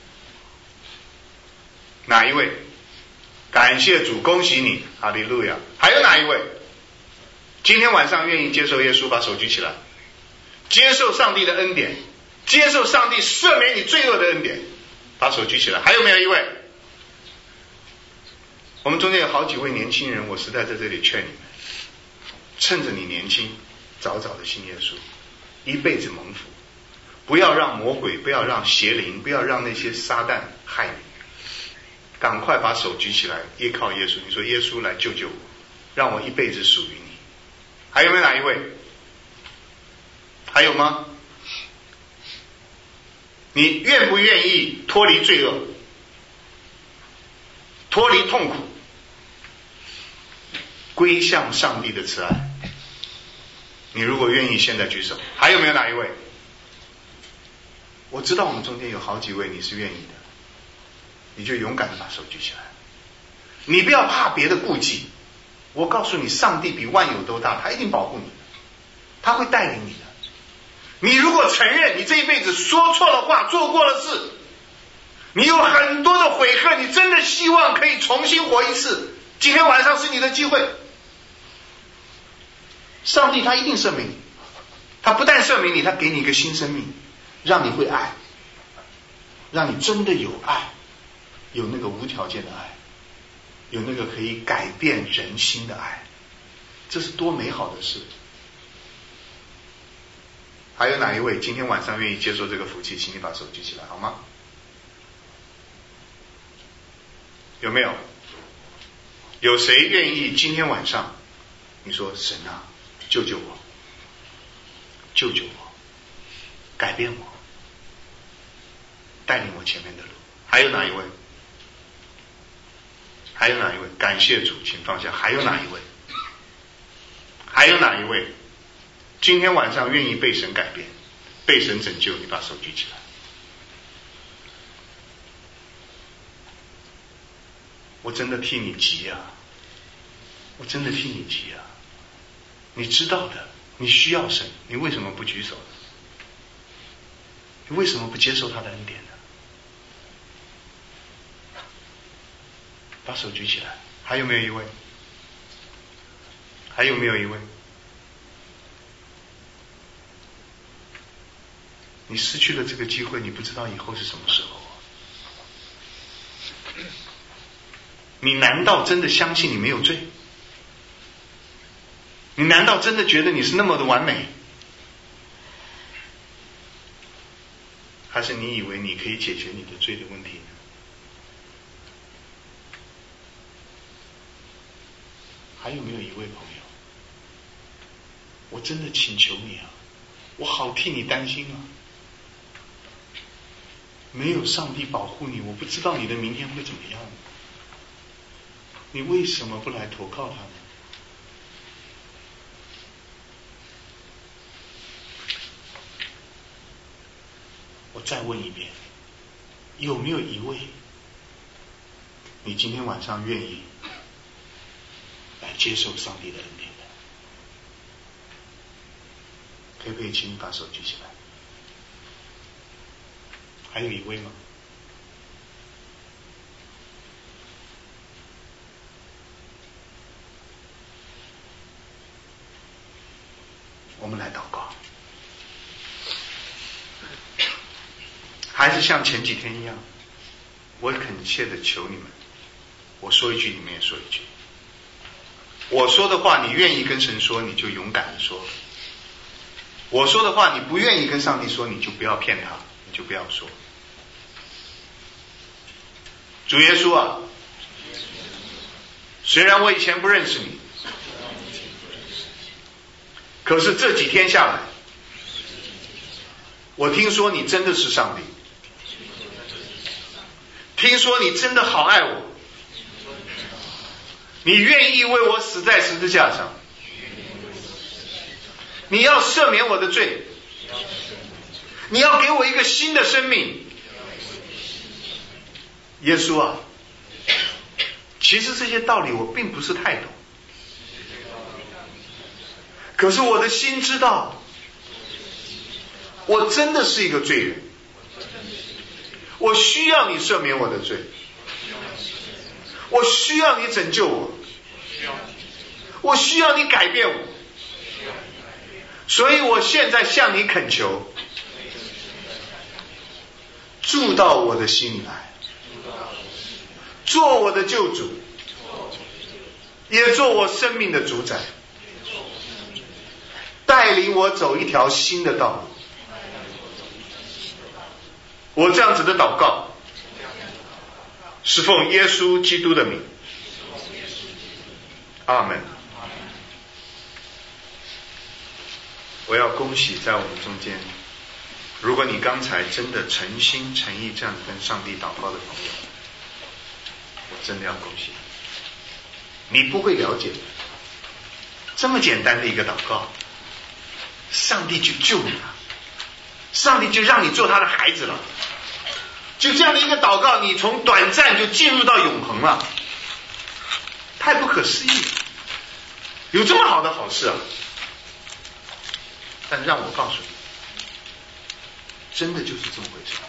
哪一位？感谢主，恭喜你，哈利路亚！还有哪一位？今天晚上愿意接受耶稣，把手举起来，接受上帝的恩典，接受上帝赦免你罪恶的恩典，把手举起来。还有没有一位？我们中间有好几位年轻人，我实在在这里劝你们，趁着你年轻，早早的信耶稣，一辈子蒙福，不要让魔鬼，不要让邪灵，不要让那些撒旦害你，赶快把手举起来，依靠耶稣。你说耶稣来救救我，让我一辈子属于你。还有没有哪一位？还有吗？你愿不愿意脱离罪恶，脱离痛苦，归向上帝的慈爱？你如果愿意，现在举手。还有没有哪一位？我知道我们中间有好几位你是愿意的，你就勇敢的把手举起来。你不要怕别的顾忌，我告诉你，上帝比万有都大，他一定保护你，他会带领你的。你如果承认你这一辈子说错了话，做过了事，你有很多的悔恨，你真的希望可以重新活一次，今天晚上是你的机会。上帝他一定赦免你，他不但赦免你，他给你一个新生命，让你会爱，让你真的有爱，有那个无条件的爱，有那个可以改变人心的爱，这是多美好的事。还有哪一位今天晚上愿意接受这个福气？请你把手举起来好吗？有没有？有谁愿意今天晚上你说神啊，救救我，救救我，改变我，带领我前面的路？还有哪一位？还有哪一位？感谢主，请放下。还有哪一位？还有哪一位今天晚上愿意被神改变，被神拯救？你把手举起来。我真的替你急啊，我真的替你急啊！你知道的，你需要神，你为什么不举手呢？你为什么不接受他的恩典呢？ 把手举起来。还有没有一位？还有没有一位？你失去了这个机会，你不知道以后是什么时候啊。你难道真的相信你没有罪？你难道真的觉得你是那么的完美？还是你以为你可以解决你的罪的问题呢？还有没有一位朋友？我真的请求你啊，我好替你担心啊。没有上帝保护你，我不知道你的明天会怎么样。你为什么不来投靠他呢？我再问一遍，有没有一位你今天晚上愿意来接受上帝的恩典的？可不可以请你把手举起来？还有一位吗？我们来祷告。还是像前几天一样，我恳切的求你们，我说一句你们也说一句。我说的话你愿意跟神说，你就勇敢的说。我说的话你不愿意跟上帝说，你就不要骗他，你就不要说。主耶稣啊，虽然我以前不认识你，可是这几天下来，我听说你真的是上帝，听说你真的好爱我，你愿意为我死在十字架上，你要赦免我的罪，你要给我一个新的生命。耶稣啊，其实这些道理我并不是太懂，可是我的心知道，我真的是一个罪人，我需要你赦免我的罪，我需要你拯救我，我需要你改变我，所以我现在向你恳求，住到我的心里来，做我的救主，也做我生命的主宰，带领我走一条新的道路。我这样子的祷告是奉耶稣基督的名，阿门。我要恭喜在我们中间，如果你刚才真的诚心诚意这样跟上帝祷告的朋友，我真的要恭喜你。你不会了解，这么简单的一个祷告，上帝就救你了，上帝就让你做他的孩子了。就这样的一个祷告，你从短暂就进入到永恒了，太不可思议了，有这么好的好事啊！但让我告诉你，真的就是这么回事。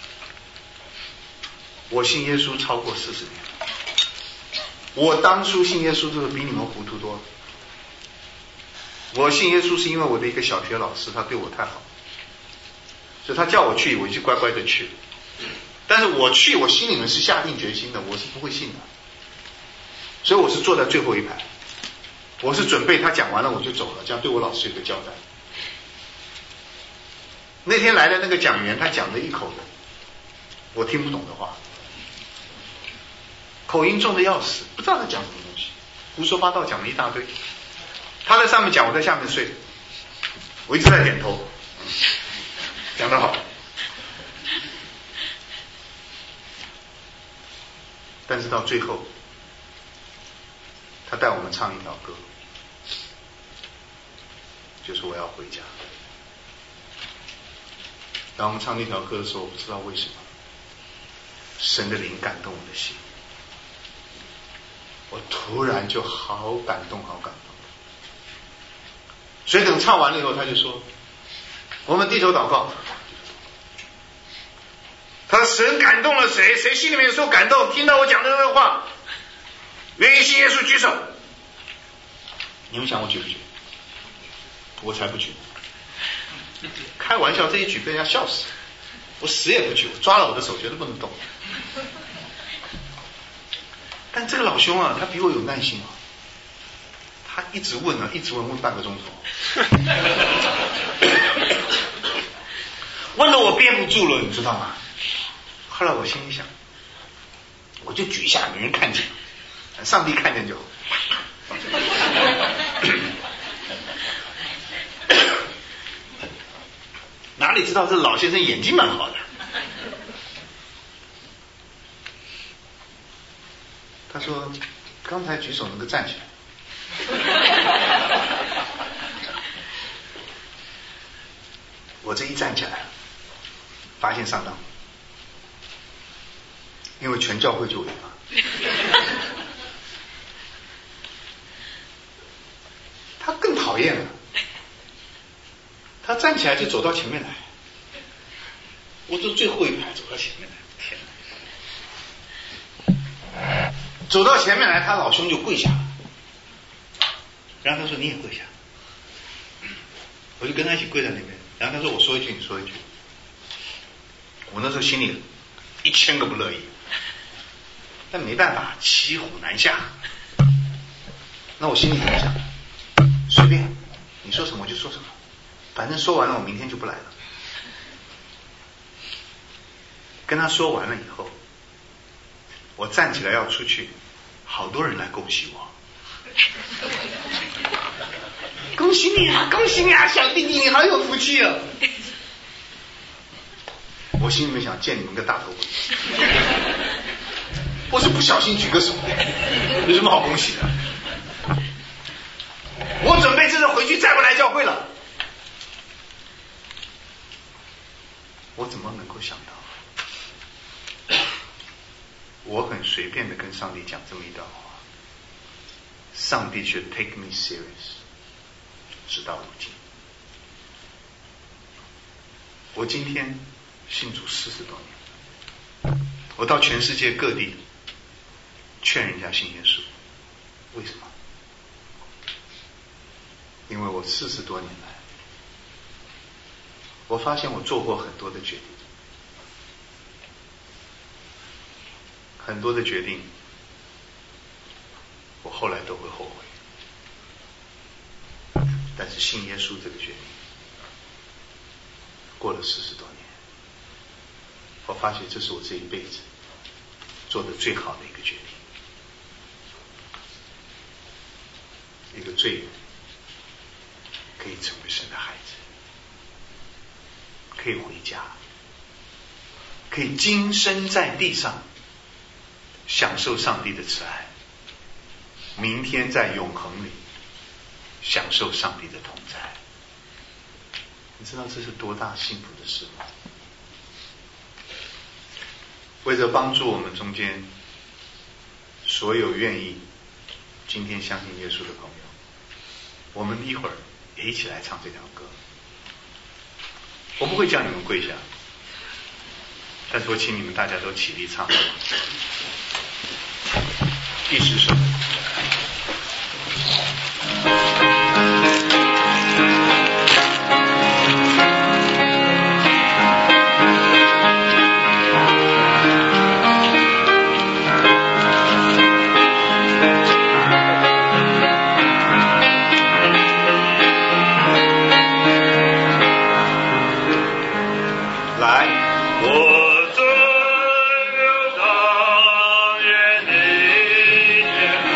我信耶稣超过四十年，我当初信耶稣就是比你们糊涂多了。我信耶稣是因为我的一个小学老师，他对我太好，所以他叫我去，我就乖乖的去。但是我去，我心里面是下定决心的，我是不会信的，所以我是坐在最后一排，我是准备他讲完了我就走了，这样对我老师有个交代。那天来的那个讲员，他讲了一口的我听不懂的话，口音重的要死，不知道他讲什么东西，胡说八道讲了一大堆。他在上面讲，我在下面睡，我一直在点头，讲得好。但是到最后，他带我们唱一条歌，就是我要回家。当我们唱那条歌的时候，我不知道为什么，神的灵感动我的心，我突然就好感动，好感动。所以等唱完了以后，他就说：“我们低头祷告。”他说：“神感动了谁？谁心里面受感动？听到我讲的那个话， 愿意信耶稣举手。你们想我举不举？我才不举。开玩笑，这一举被人家笑死。我死也不举，我抓了我的手绝对不能动。但这个老兄啊，他比我有耐心啊，他一直问啊，一直问，问半个钟头，问得我憋不住了，你知道吗？后来我心里想，我就举一下，没人看见，上帝看见就好。哪里知道这老先生眼睛蛮好的。他说刚才举手能够站起来。我这一站起来发现上当，因为全教会就违法。他更讨厌了，他站起来就走到前面来，我坐最后一排走到前面来，天哪！走到前面来，他老兄就跪下了，然后他说你也跪下，我就跟他一起跪在那边，然后他说我说一句你说一句，我那时候心里一千个不乐意，但没办法，骑虎难下，那我心里怎么想？随便你说什么我就说什么，反正说完了我明天就不来了。跟他说完了以后，我站起来要出去，好多人来恭喜我，恭喜你啊，恭喜你啊，小弟弟你好有福气啊。我心里面想，见你们个大头鬼，我是不小心举个手，有什么好恭喜的？我准备这次回去再不来教会了。我怎么能够想到，我很随便的跟上帝讲这么一段话，上帝却 take me serious， 直到如今。我今天信主四十多年，我到全世界各地劝人家信耶稣，为什么？因为我四十多年来，我发现我做过很多的决定，很多的决定我后来都会后悔，但是信耶稣这个决定过了四十多年，我发现这是我这一辈子做的最好的一个决定。一个罪人可以成为神的孩子，可以回家，可以今生在地上享受上帝的慈爱，明天在永恒里享受上帝的同在。你知道这是多大幸福的事吗？为了帮助我们中间所有愿意今天相信耶稣的朋友，我们一会儿也一起来唱这条歌。我不会叫你们跪下，但是我请你们大家都起立唱第十首。 我真有当愿你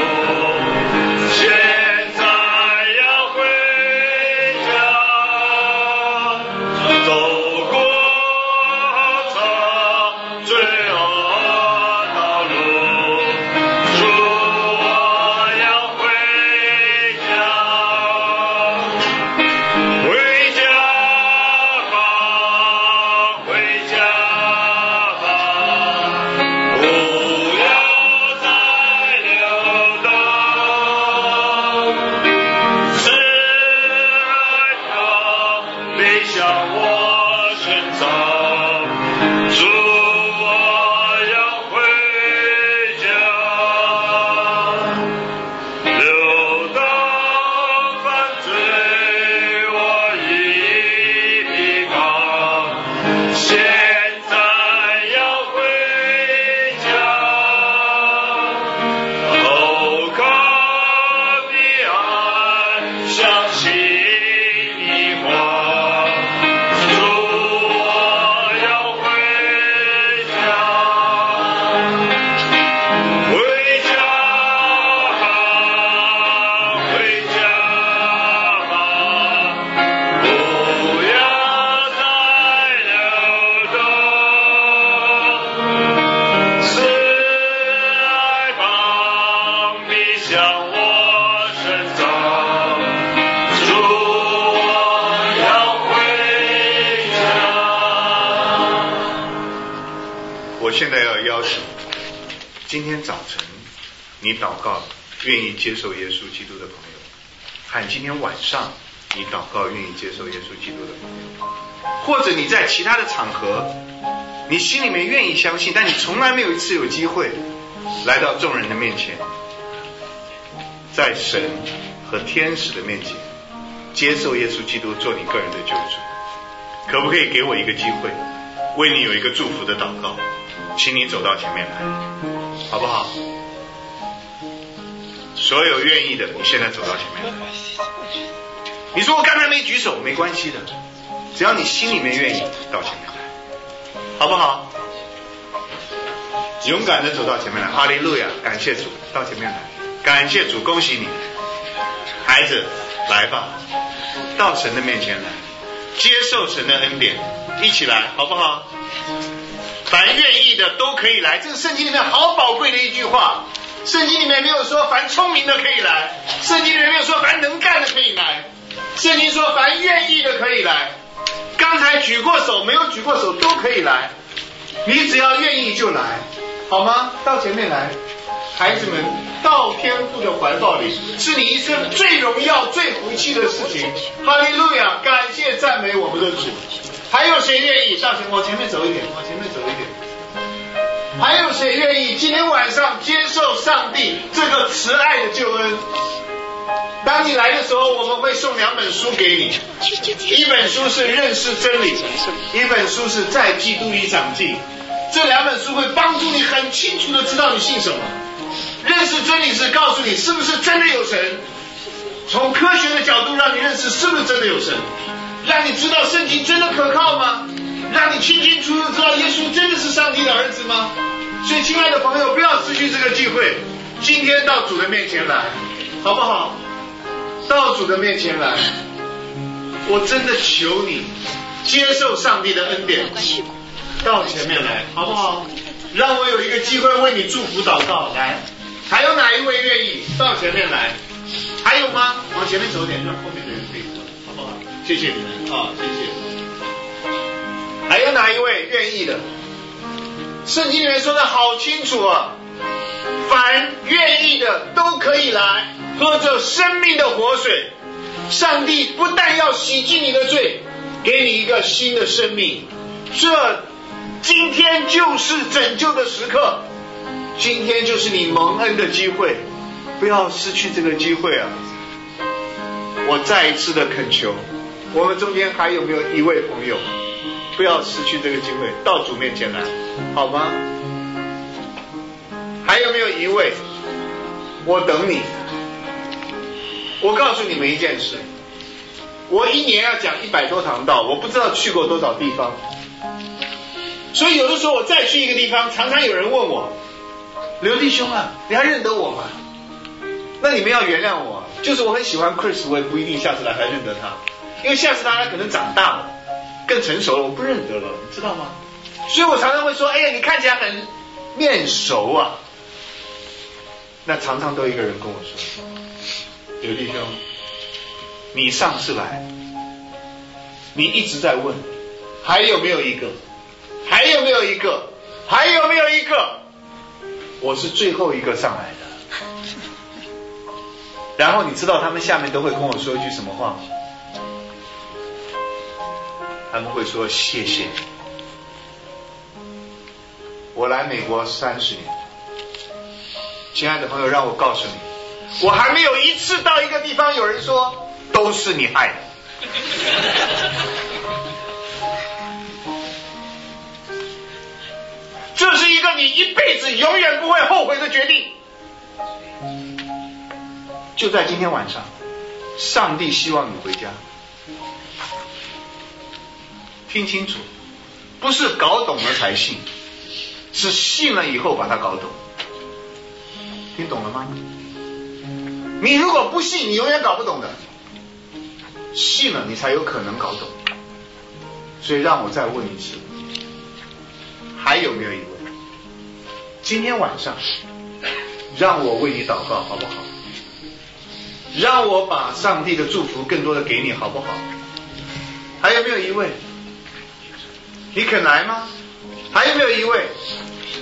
现在要邀请今天早晨你祷告愿意接受耶稣基督的朋友，和今天晚上你祷告愿意接受耶稣基督的朋友，或者你在其他的场合你心里面愿意相信，但你从来没有一次有机会来到众人的面前，在神和天使的面前接受耶稣基督做你个人的救主。可不可以给我一个机会，为你有一个祝福的祷告？请你走到前面来，好不好？所有愿意的，你现在走到前面来。你说我刚才没举手，没关系的，只要你心里面愿意，到前面来，好不好？勇敢的走到前面来，哈利路亚，感谢主，到前面来，感谢主，恭喜你，孩子，来吧，到神的面前来，接受神的恩典，一起来，好不好？凡愿意的都可以来，这个圣经里面好宝贵的一句话。圣经里面没有说凡聪明的可以来，圣经里面没有说凡能干的可以来，圣经说凡愿意的可以来。刚才举过手没有举过手都可以来，你只要愿意就来，好吗？到前面来，孩子们，到天父的怀抱里是你一生最荣耀最福气的事情。哈利路亚，感谢赞美我们的主。还有谁愿意到前往前面走一点，往前面走一点。还有谁愿意今天晚上接受上帝这个慈爱的救恩？当你来的时候，我们会送两本书给你，一本书是认识真理，一本书是在基督里长进。这两本书会帮助你很清楚的知道你信什么。认识真理是告诉你是不是真的有神，从科学的角度让你认识是不是真的有神，让你知道圣经真的可靠吗？让你清清楚楚知道耶稣真的是上帝的儿子吗？所以亲爱的朋友，不要失去这个机会，今天到主的面前来，好不好？到主的面前来，我真的求你接受上帝的恩典，到前面来，好不好？让我有一个机会为你祝福祷告。来，还有哪一位愿意到前面来？还有吗？往前面走点，让后面的人可以走，好不好？谢谢你们啊，谢谢。还有哪一位愿意的？圣经里面说的好清楚啊，凡愿意的都可以来喝这生命的活水。上帝不但要洗净你的罪，给你一个新的生命，这今天就是拯救的时刻，今天就是你蒙恩的机会，不要失去这个机会啊！我再一次的恳求，我们中间还有没有一位朋友，不要失去这个机会，到主面前来，好吗？还有没有一位？我等你。我告诉你们一件事，我一年要讲一百多堂道，我不知道去过多少地方，所以有的时候我再去一个地方，常常有人问我，刘弟兄啊，你还认得我吗？那你们要原谅我，就是我很喜欢 Chris， 我也不一定下次来还认得他，因为下次他可能长大了，更成熟了，我不认得了，你知道吗？所以我常常会说，哎呀，你看起来很面熟啊。那常常都有一个人跟我说，刘弟兄，你上次来，你一直在问，还有没有一个？还有没有一个？还有没有一个？我是最后一个上来的。然后你知道他们下面都会跟我说一句什么话吗？他们会说谢谢你。我来美国三十年，亲爱的朋友，让我告诉你，我还没有一次到一个地方有人说都是你害的。这是一个你一辈子永远不会后悔的决定。就在今天晚上，上帝希望你回家。听清楚，不是搞懂了才信，是信了以后把它搞懂。听懂了吗？你如果不信，你永远搞不懂的。信了，你才有可能搞懂。所以让我再问一次，还有没有一位？今天晚上，让我为你祷告，好不好？让我把上帝的祝福更多的给你，好不好？还有没有一位？你肯来吗？还有没有一位？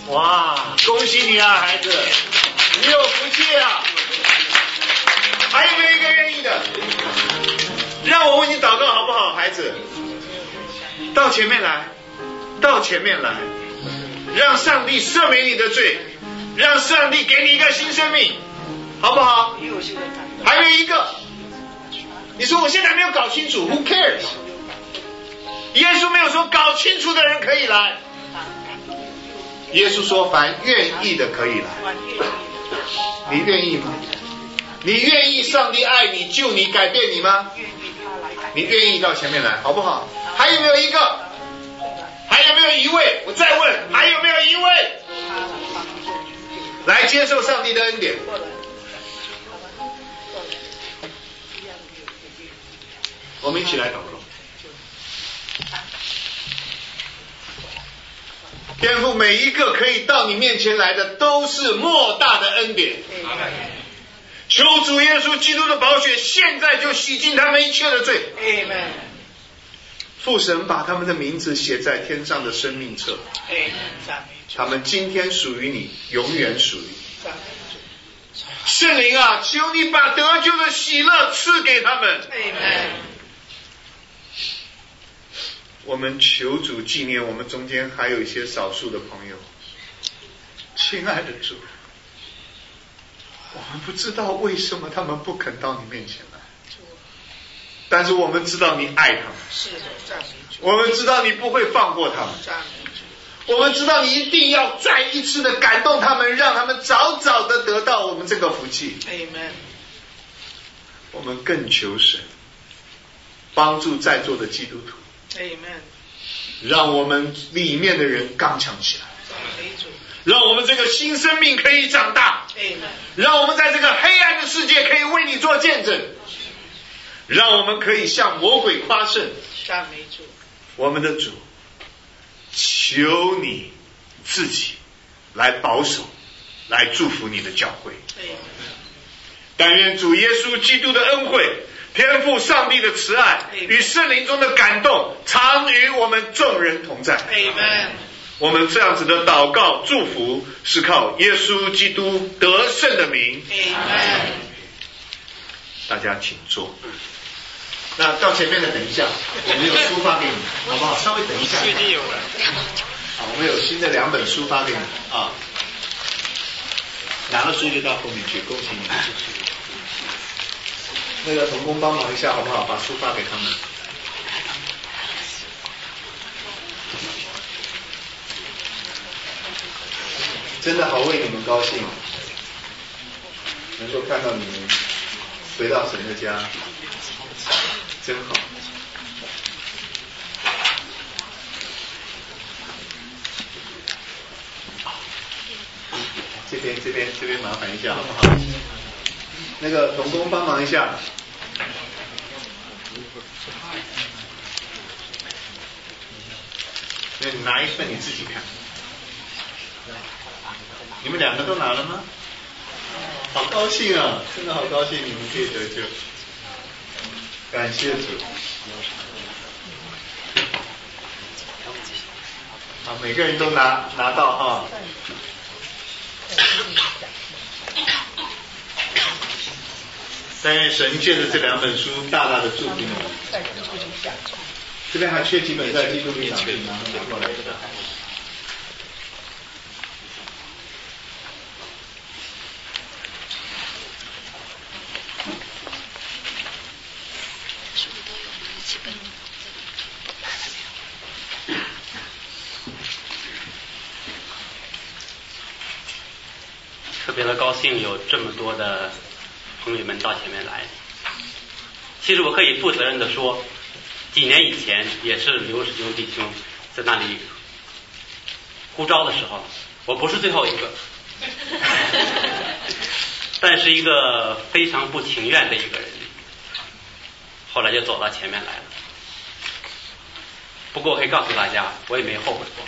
哇，恭喜你啊，孩子，你有福气啊！还有没有一个愿意的？让我为你祷告好不好，孩子？到前面来，到前面来，让上帝赦免你的罪，让上帝给你一个新生命，好不好？还有一个，你说我现在没有搞清楚 ，Who cares？ 耶稣没有说搞清楚的人可以来，耶稣说凡愿意的可以来。你愿意吗？你愿意上帝爱你、救你、改变你吗？你愿意到前面来，好不好？还有没有一个？还有没有一位？我再问，还有没有一位来接受上帝的恩典？我们一起来祷告。天父，每一个可以到你面前来的，都是莫大的恩典。求主耶稣基督的宝血，现在就洗净他们一切的罪。父神把他们的名字写在天上的生命册。他们今天属于你，永远属于你。圣灵啊，求你把得救的喜乐赐给他们。我们求主纪念我们中间还有一些少数的朋友。亲爱的主，我们不知道为什么他们不肯到你面前来，但是我们知道你爱他们，我们知道你不会放过他们，我们知道你一定要再一次的感动他们，让他们早早的得到我们这个福气。我们更求神帮助在座的基督徒，让我们里面的人刚强起来，让我们这个新生命可以长大，让我们在这个黑暗的世界可以为你做见证，让我们可以向魔鬼夸胜。我们的主，求你自己来保守，来祝福你的教会。但愿主耶稣基督的恩惠、天父上帝的慈爱与圣灵中的感动常与我们众人同在。我们这样子的祷告祝福是靠耶稣基督得胜的名。大家请坐。那到前面的等一下，我们有书发给你，好不好？稍微等一下。最近有了。好，我们有新的两本书发给你啊。拿了书就到后面去，恭喜你。那个童工帮忙一下好不好？把书发给他们。真的好为你们高兴，能够看到你们回到神的家，真好。这边这边这边麻烦一下好不好？那个童工帮忙一下。那你拿一份你自己看。你们两个都拿了吗？好高兴啊，真的好高兴你们可以得救，感谢主。好，每个人都拿拿到哈。但愿神借着这两本书大大的祝福你们。这边还缺几本在基督里拿，拿过来。 特别的高兴有这么多的朋友们到前面来。其实我可以负责任的说，几年以前也是刘使用弟兄在那里呼召的时候，我不是最后一个，但是一个非常不情愿的一个人，后来就走到前面来了。不过我可以告诉大家，我也没后悔过。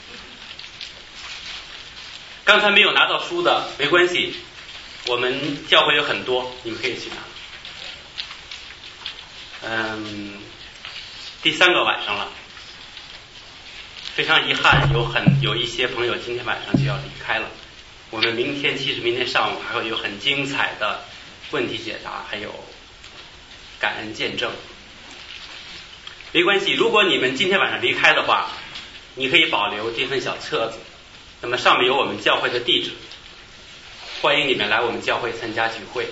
刚才没有拿到书的没关系，我们教会有很多，你们可以去拿。嗯，第三个晚上了， 非常遗憾，有很有一些朋友今天晚上就要离开了。我们明天其实明天上午还会有很精彩的问题解答，还有感恩见证。没关系，如果你们今天晚上离开的话，你可以保留这份小册子，那么上面有我们教会的地址，欢迎你们来我们教会参加聚会。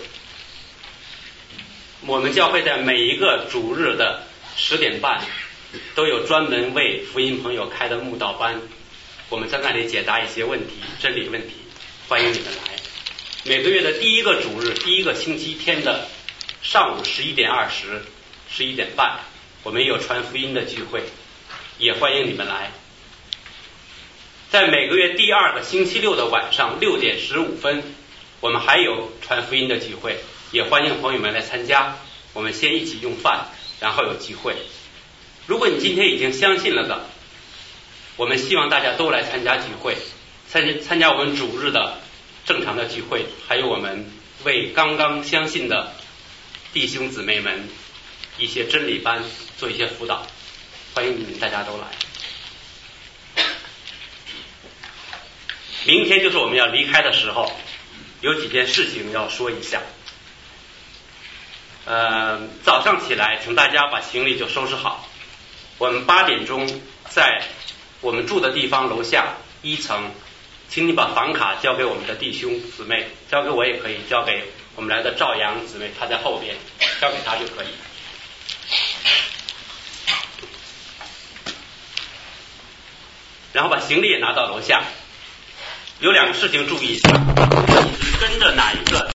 我们教会在每一个主日的十点半都有专门为福音朋友开的慕道班，我们在那里解答一些问题，真理问题，欢迎你们来。每个月的第一个主日，第一个星期天的上午十一点二十、十一点半，我们也有传福音的聚会，也欢迎你们来。在每个月第二个星期六的晚上六点十五分，我们还有传福音的聚会，也欢迎朋友们来参加。我们先一起用饭，然后有聚会。如果你今天已经相信了的，我们希望大家都来参加聚会，参参加我们主日的正常的聚会，还有我们为刚刚相信的弟兄姊妹们一些真理班做一些辅导，欢迎你们大家都来。明天就是我们要离开的时候，有几件事情要说一下。呃，早上起来，请大家把行李就收拾好。我们八点钟在我们住的地方楼下一层，请你把房卡交给我们的弟兄姊妹，交给我也可以，交给我们来的赵阳姊妹，她在后边，交给她就可以。然后把行李也拿到楼下。有两个事情注意一下，如果你是跟着哪一个